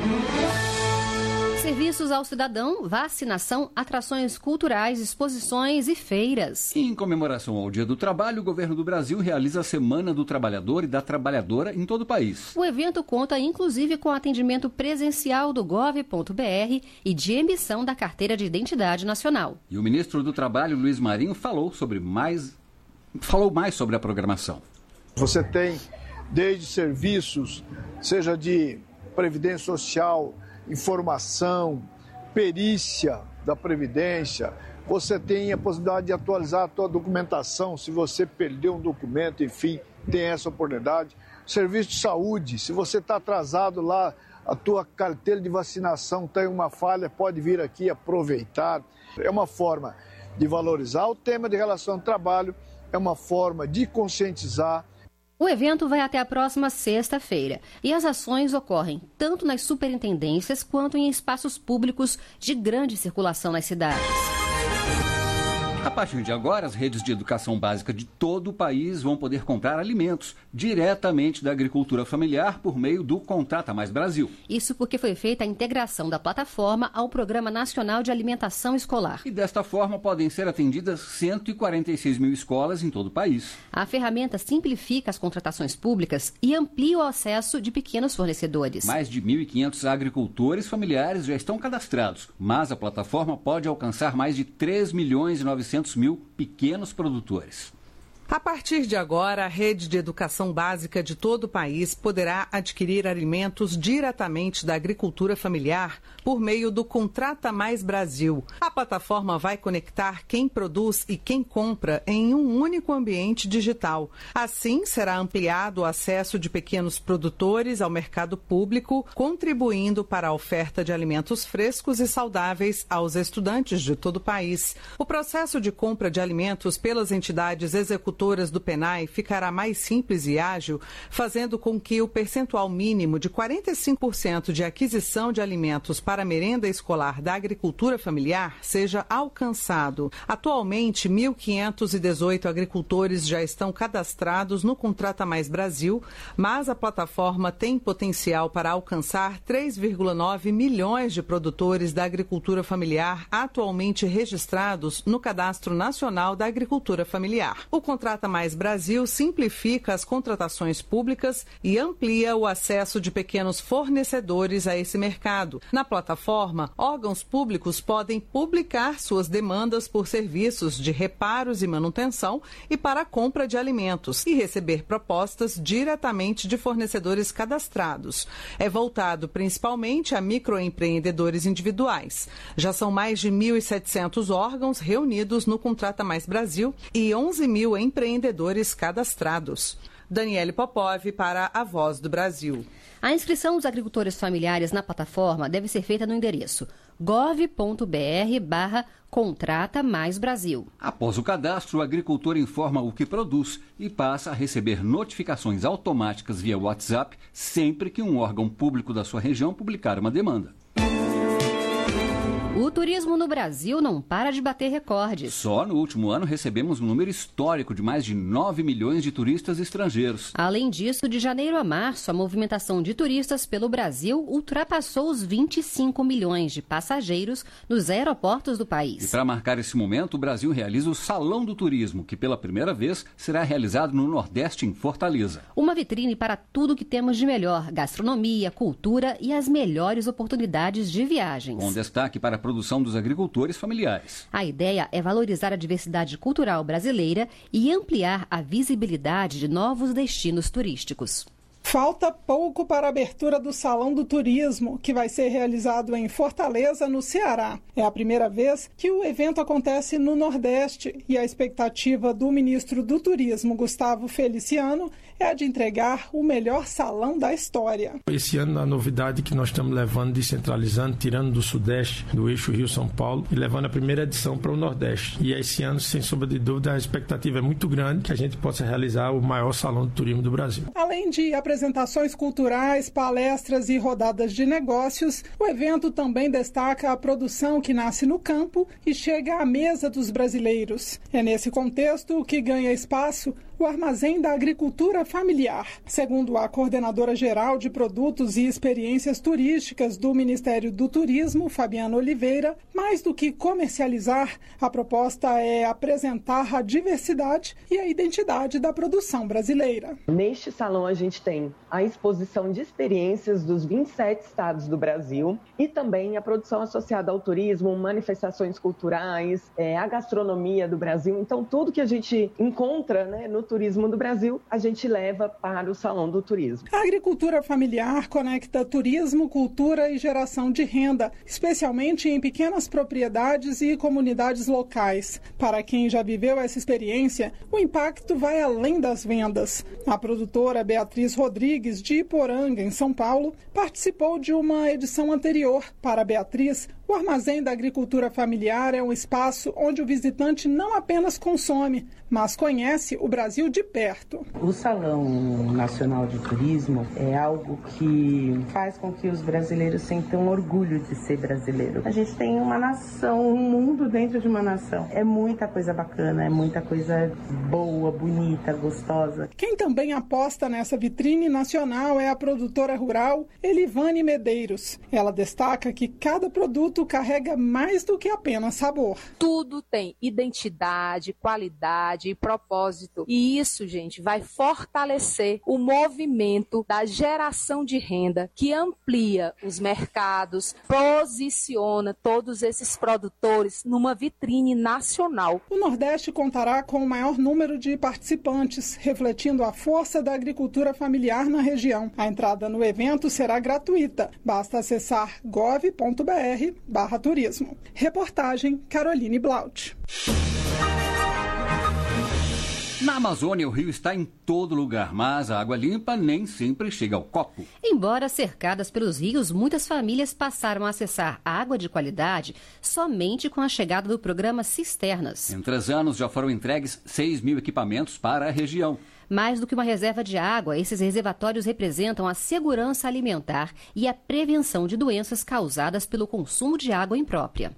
Serviços ao cidadão, vacinação, atrações culturais, exposições e feiras. Em comemoração ao Dia do Trabalho, o governo do Brasil realiza a Semana do Trabalhador e da Trabalhadora em todo o país. O evento conta inclusive com atendimento presencial do gov ponto br e de emissão da Carteira de Identidade Nacional. E o ministro do Trabalho, Luiz Marinho, falou sobre mais, falou mais sobre a programação. Você tem desde serviços, seja de previdência social, informação, perícia da Previdência, você tem a possibilidade de atualizar a sua documentação, se você perdeu um documento, enfim, tem essa oportunidade. serviço de saúde, se você está atrasado lá, a tua carteira de vacinação tem uma falha, pode vir aqui aproveitar. É uma forma de valorizar o tema de relação de trabalho, é uma forma de conscientizar. O evento vai até a próxima sexta-feira e as ações ocorrem tanto nas superintendências quanto em espaços públicos de grande circulação nas cidades. A partir de agora, as redes de educação básica de todo o país vão poder comprar alimentos diretamente da agricultura familiar por meio do Contrata Mais Brasil. Isso porque foi feita a integração da plataforma ao Programa Nacional de Alimentação Escolar. E desta forma podem ser atendidas cento e quarenta e seis mil escolas em todo o país. A ferramenta simplifica as contratações públicas e amplia o acesso de pequenos fornecedores. Mais de mil e quinhentos agricultores familiares já estão cadastrados, mas a plataforma pode alcançar mais de três milhões e novecentos mil pequenos produtores. A partir de agora, a rede de educação básica de todo o país poderá adquirir alimentos diretamente da agricultura familiar por meio do Contrata Mais Brasil. A plataforma vai conectar quem produz e quem compra em um único ambiente digital. Assim, será ampliado o acesso de pequenos produtores ao mercado público, contribuindo para a oferta de alimentos frescos e saudáveis aos estudantes de todo o país. O processo de compra de alimentos pelas entidades executoras do PENAI ficará mais simples e ágil, fazendo com que o percentual mínimo de quarenta e cinco por cento de aquisição de alimentos para a merenda escolar da agricultura familiar seja alcançado. Atualmente, mil quinhentos e dezoito agricultores já estão cadastrados no Contrata Mais Brasil, mas a plataforma tem potencial para alcançar três vírgula nove milhões de produtores da agricultura familiar atualmente registrados no Cadastro Nacional da Agricultura Familiar. O Contrata Mais Brasil simplifica as contratações públicas e amplia o acesso de pequenos fornecedores a esse mercado. Na plataforma, órgãos públicos podem publicar suas demandas por serviços de reparos e manutenção e para a compra de alimentos e receber propostas diretamente de fornecedores cadastrados. É voltado principalmente a microempreendedores individuais. Já são mais de mil e setecentos órgãos reunidos no Contrata Mais Brasil e onze mil empreendedores empreendedores cadastrados. Daniele Popov para a Voz do Brasil. A inscrição dos agricultores familiares na plataforma deve ser feita no endereço gov ponto br barra Contrata Mais Brasil. Após o cadastro, o agricultor informa o que produz e passa a receber notificações automáticas via WhatsApp sempre que um órgão público da sua região publicar uma demanda. O turismo no Brasil não para de bater recordes. Só no último ano recebemos um número histórico de mais de nove milhões de turistas estrangeiros. Além disso, de janeiro a março, a movimentação de turistas pelo Brasil ultrapassou os vinte e cinco milhões de passageiros nos aeroportos do país. E para marcar esse momento, o Brasil realiza o Salão do Turismo, que pela primeira vez será realizado no Nordeste, em Fortaleza. Uma vitrine para tudo que temos de melhor: gastronomia, cultura e as melhores oportunidades de viagens. Com destaque para a produção dos agricultores familiares. A ideia é valorizar a diversidade cultural brasileira e ampliar a visibilidade de novos destinos turísticos. Falta pouco para a abertura do Salão do Turismo, que vai ser realizado em Fortaleza, no Ceará. É a primeira vez que o evento acontece no Nordeste e a expectativa do ministro do Turismo, Gustavo Feliciano, é a de entregar o melhor salão da história. Esse ano a novidade que nós estamos levando, descentralizando, tirando do Sudeste, do eixo Rio-São Paulo e levando a primeira edição para o Nordeste. E esse ano, sem sombra de dúvida, a expectativa é muito grande que a gente possa realizar o maior salão de turismo do Brasil. Além de apresentações culturais, palestras e rodadas de negócios, o evento também destaca a produção que nasce no campo e chega à mesa dos brasileiros. É nesse contexto que ganha espaço o Armazém da Agricultura Familiar. Segundo a coordenadora geral de produtos e experiências turísticas do Ministério do Turismo, Fabiana Oliveira, mais do que comercializar, a proposta é apresentar a diversidade e a identidade da produção brasileira. Neste salão a gente tem a exposição de experiências dos vinte e sete estados do Brasil e também a produção associada ao turismo, manifestações culturais, é, a gastronomia do Brasil. Então tudo que a gente encontra, né, no turismo do Brasil, a gente leva para o Salão do Turismo. A agricultura familiar conecta turismo, cultura e geração de renda, especialmente em pequenas propriedades e comunidades locais. Para quem já viveu essa experiência, o impacto vai além das vendas. A produtora Beatriz Rodrigues, de Iporanga, em São Paulo, participou de uma edição anterior. Para Beatriz, o Armazém da Agricultura Familiar é um espaço onde o visitante não apenas consome, mas conhece o Brasil de perto. O Salão Nacional de Turismo é algo que faz com que os brasileiros sintam orgulho de ser brasileiro. A gente tem uma nação, um mundo dentro de uma nação. É muita coisa bacana, é muita coisa boa, bonita, gostosa. Quem também aposta nessa vitrine nacional é a produtora rural Elivane Medeiros. Ela destaca que cada produto carrega mais do que apenas sabor. Tudo tem identidade, qualidade e propósito. E isso, gente, vai fortalecer o movimento da geração de renda que amplia os mercados, posiciona todos esses produtores numa vitrine nacional. O Nordeste contará com o maior número de participantes, refletindo a força da agricultura familiar na região. A entrada no evento será gratuita. Basta acessar gov ponto br barra turismo. Reportagem Caroline Blaut. Na Amazônia, o rio está em todo lugar, mas a água limpa nem sempre chega ao copo. Embora cercadas pelos rios, muitas famílias passaram a acessar água de qualidade somente com a chegada do programa Cisternas. Em três anos, já foram entregues seis mil equipamentos para a região. Mais do que uma reserva de água, esses reservatórios representam a segurança alimentar e a prevenção de doenças causadas pelo consumo de água imprópria.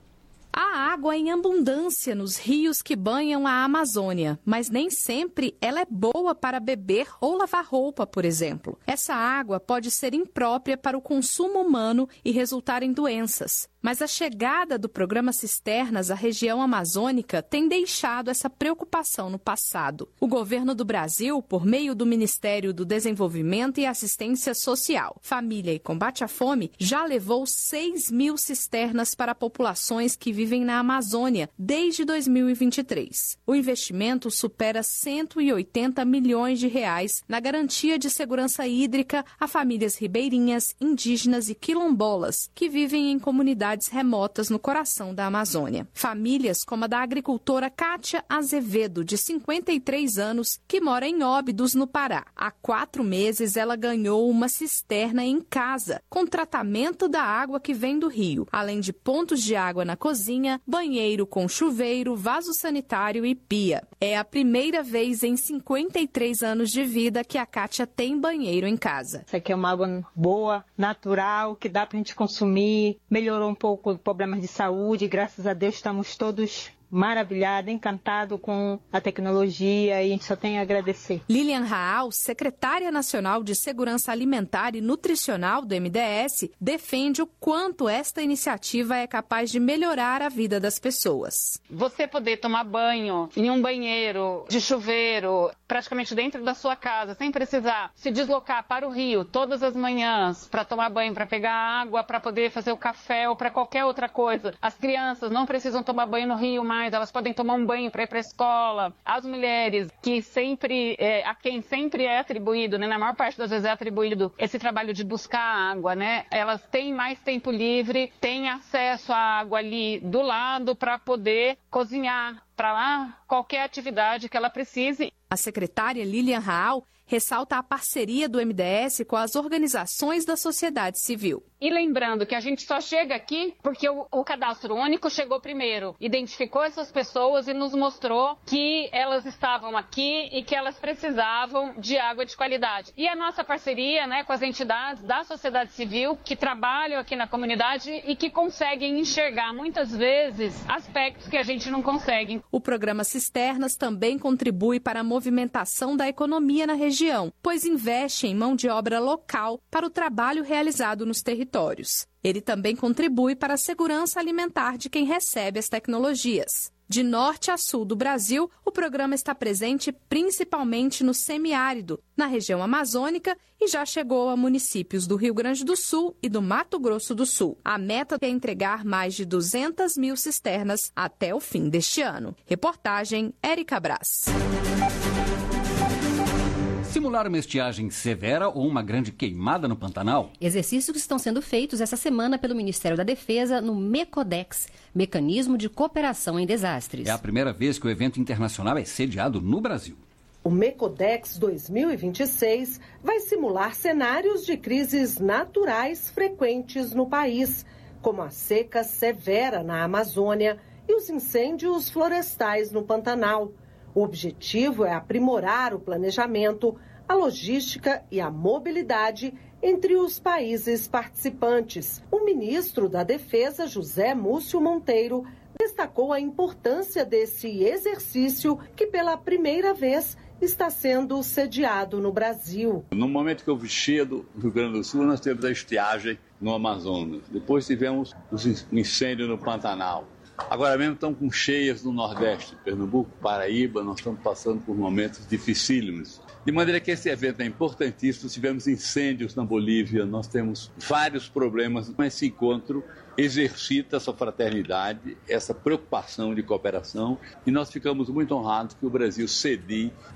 Há água em abundância nos rios que banham a Amazônia, mas nem sempre ela é boa para beber ou lavar roupa, por exemplo. Essa água pode ser imprópria para o consumo humano e resultar em doenças. Mas a chegada do programa Cisternas à região amazônica tem deixado essa preocupação no passado. O governo do Brasil, por meio do Ministério do Desenvolvimento e Assistência Social, Família e Combate à Fome, já levou seis mil cisternas para populações que vivem na Amazônia desde dois mil e vinte e três. O investimento supera cento e oitenta milhões de reais na garantia de segurança hídrica a famílias ribeirinhas, indígenas e quilombolas que vivem em comunidades remotas no coração da Amazônia. Famílias como a da agricultora Kátia Azevedo, de cinquenta e três anos, que mora em Óbidos, no Pará. Há quatro meses, ela ganhou uma cisterna em casa, com tratamento da água que vem do rio, além de pontos de água na cozinha, banheiro com chuveiro, vaso sanitário e pia. É a primeira vez em cinquenta e três anos de vida que a Kátia tem banheiro em casa. Isso aqui é uma água boa, natural, que dá pra gente consumir, melhorou um pouco problemas de saúde, graças a Deus estamos todos maravilhado, encantado com a tecnologia e a gente só tem a agradecer. Lilian Raal, secretária nacional de Segurança Alimentar e Nutricional do M D S, defende o quanto esta iniciativa é capaz de melhorar a vida das pessoas. Você poder tomar banho em um banheiro de chuveiro, praticamente dentro da sua casa, sem precisar se deslocar para o rio todas as manhãs para tomar banho, para pegar água, para poder fazer o café ou para qualquer outra coisa. As crianças não precisam tomar banho no rio mais, elas podem tomar um banho para ir para a escola. As mulheres, que sempre, é, a quem sempre é atribuído, né, na maior parte das vezes é atribuído esse trabalho de buscar água, né, elas têm mais tempo livre, têm acesso à água ali do lado para poder cozinhar, para lá qualquer atividade que ela precise. A secretária Lilian Raal ressalta a parceria do M D S com as organizações da sociedade civil. E lembrando que a gente só chega aqui porque o, o cadastro único chegou primeiro, identificou essas pessoas e nos mostrou que elas estavam aqui e que elas precisavam de água de qualidade. E a nossa parceria, né, com as entidades da sociedade civil que trabalham aqui na comunidade e que conseguem enxergar muitas vezes aspectos que a gente não consegue. O programa Cisternas também contribui para a movimentação da economia na região, pois investe em mão de obra local para o trabalho realizado nos territórios. Ele também contribui para a segurança alimentar de quem recebe as tecnologias. De norte a sul do Brasil, o programa está presente principalmente no semiárido, na região amazônica, e já chegou a municípios do Rio Grande do Sul e do Mato Grosso do Sul. A meta é entregar mais de duzentas mil cisternas até o fim deste ano. Reportagem Érica Brás. Simular uma estiagem severa ou uma grande queimada no Pantanal? Exercícios que estão sendo feitos essa semana pelo Ministério da Defesa no MECODEX, Mecanismo de Cooperação em Desastres. É a primeira vez que o evento internacional é sediado no Brasil. O MECODEX dois mil e vinte e seis vai simular cenários de crises naturais frequentes no país, como a seca severa na Amazônia e os incêndios florestais no Pantanal. O objetivo é aprimorar o planejamento, a logística e a mobilidade entre os países participantes. O ministro da Defesa, José Múcio Monteiro, destacou a importância desse exercício que, pela primeira vez, está sendo sediado no Brasil. No momento que eu chego do Rio Grande do Sul, nós temos a estiagem no Amazonas. Depois tivemos o incêndio no Pantanal. Agora mesmo estamos com cheias no Nordeste, Pernambuco, Paraíba, nós estamos passando por momentos dificílimos. De maneira que esse evento é importantíssimo, tivemos incêndios na Bolívia, nós temos vários problemas. Esse encontro exercita essa fraternidade, essa preocupação de cooperação, e nós ficamos muito honrados que o Brasil cedie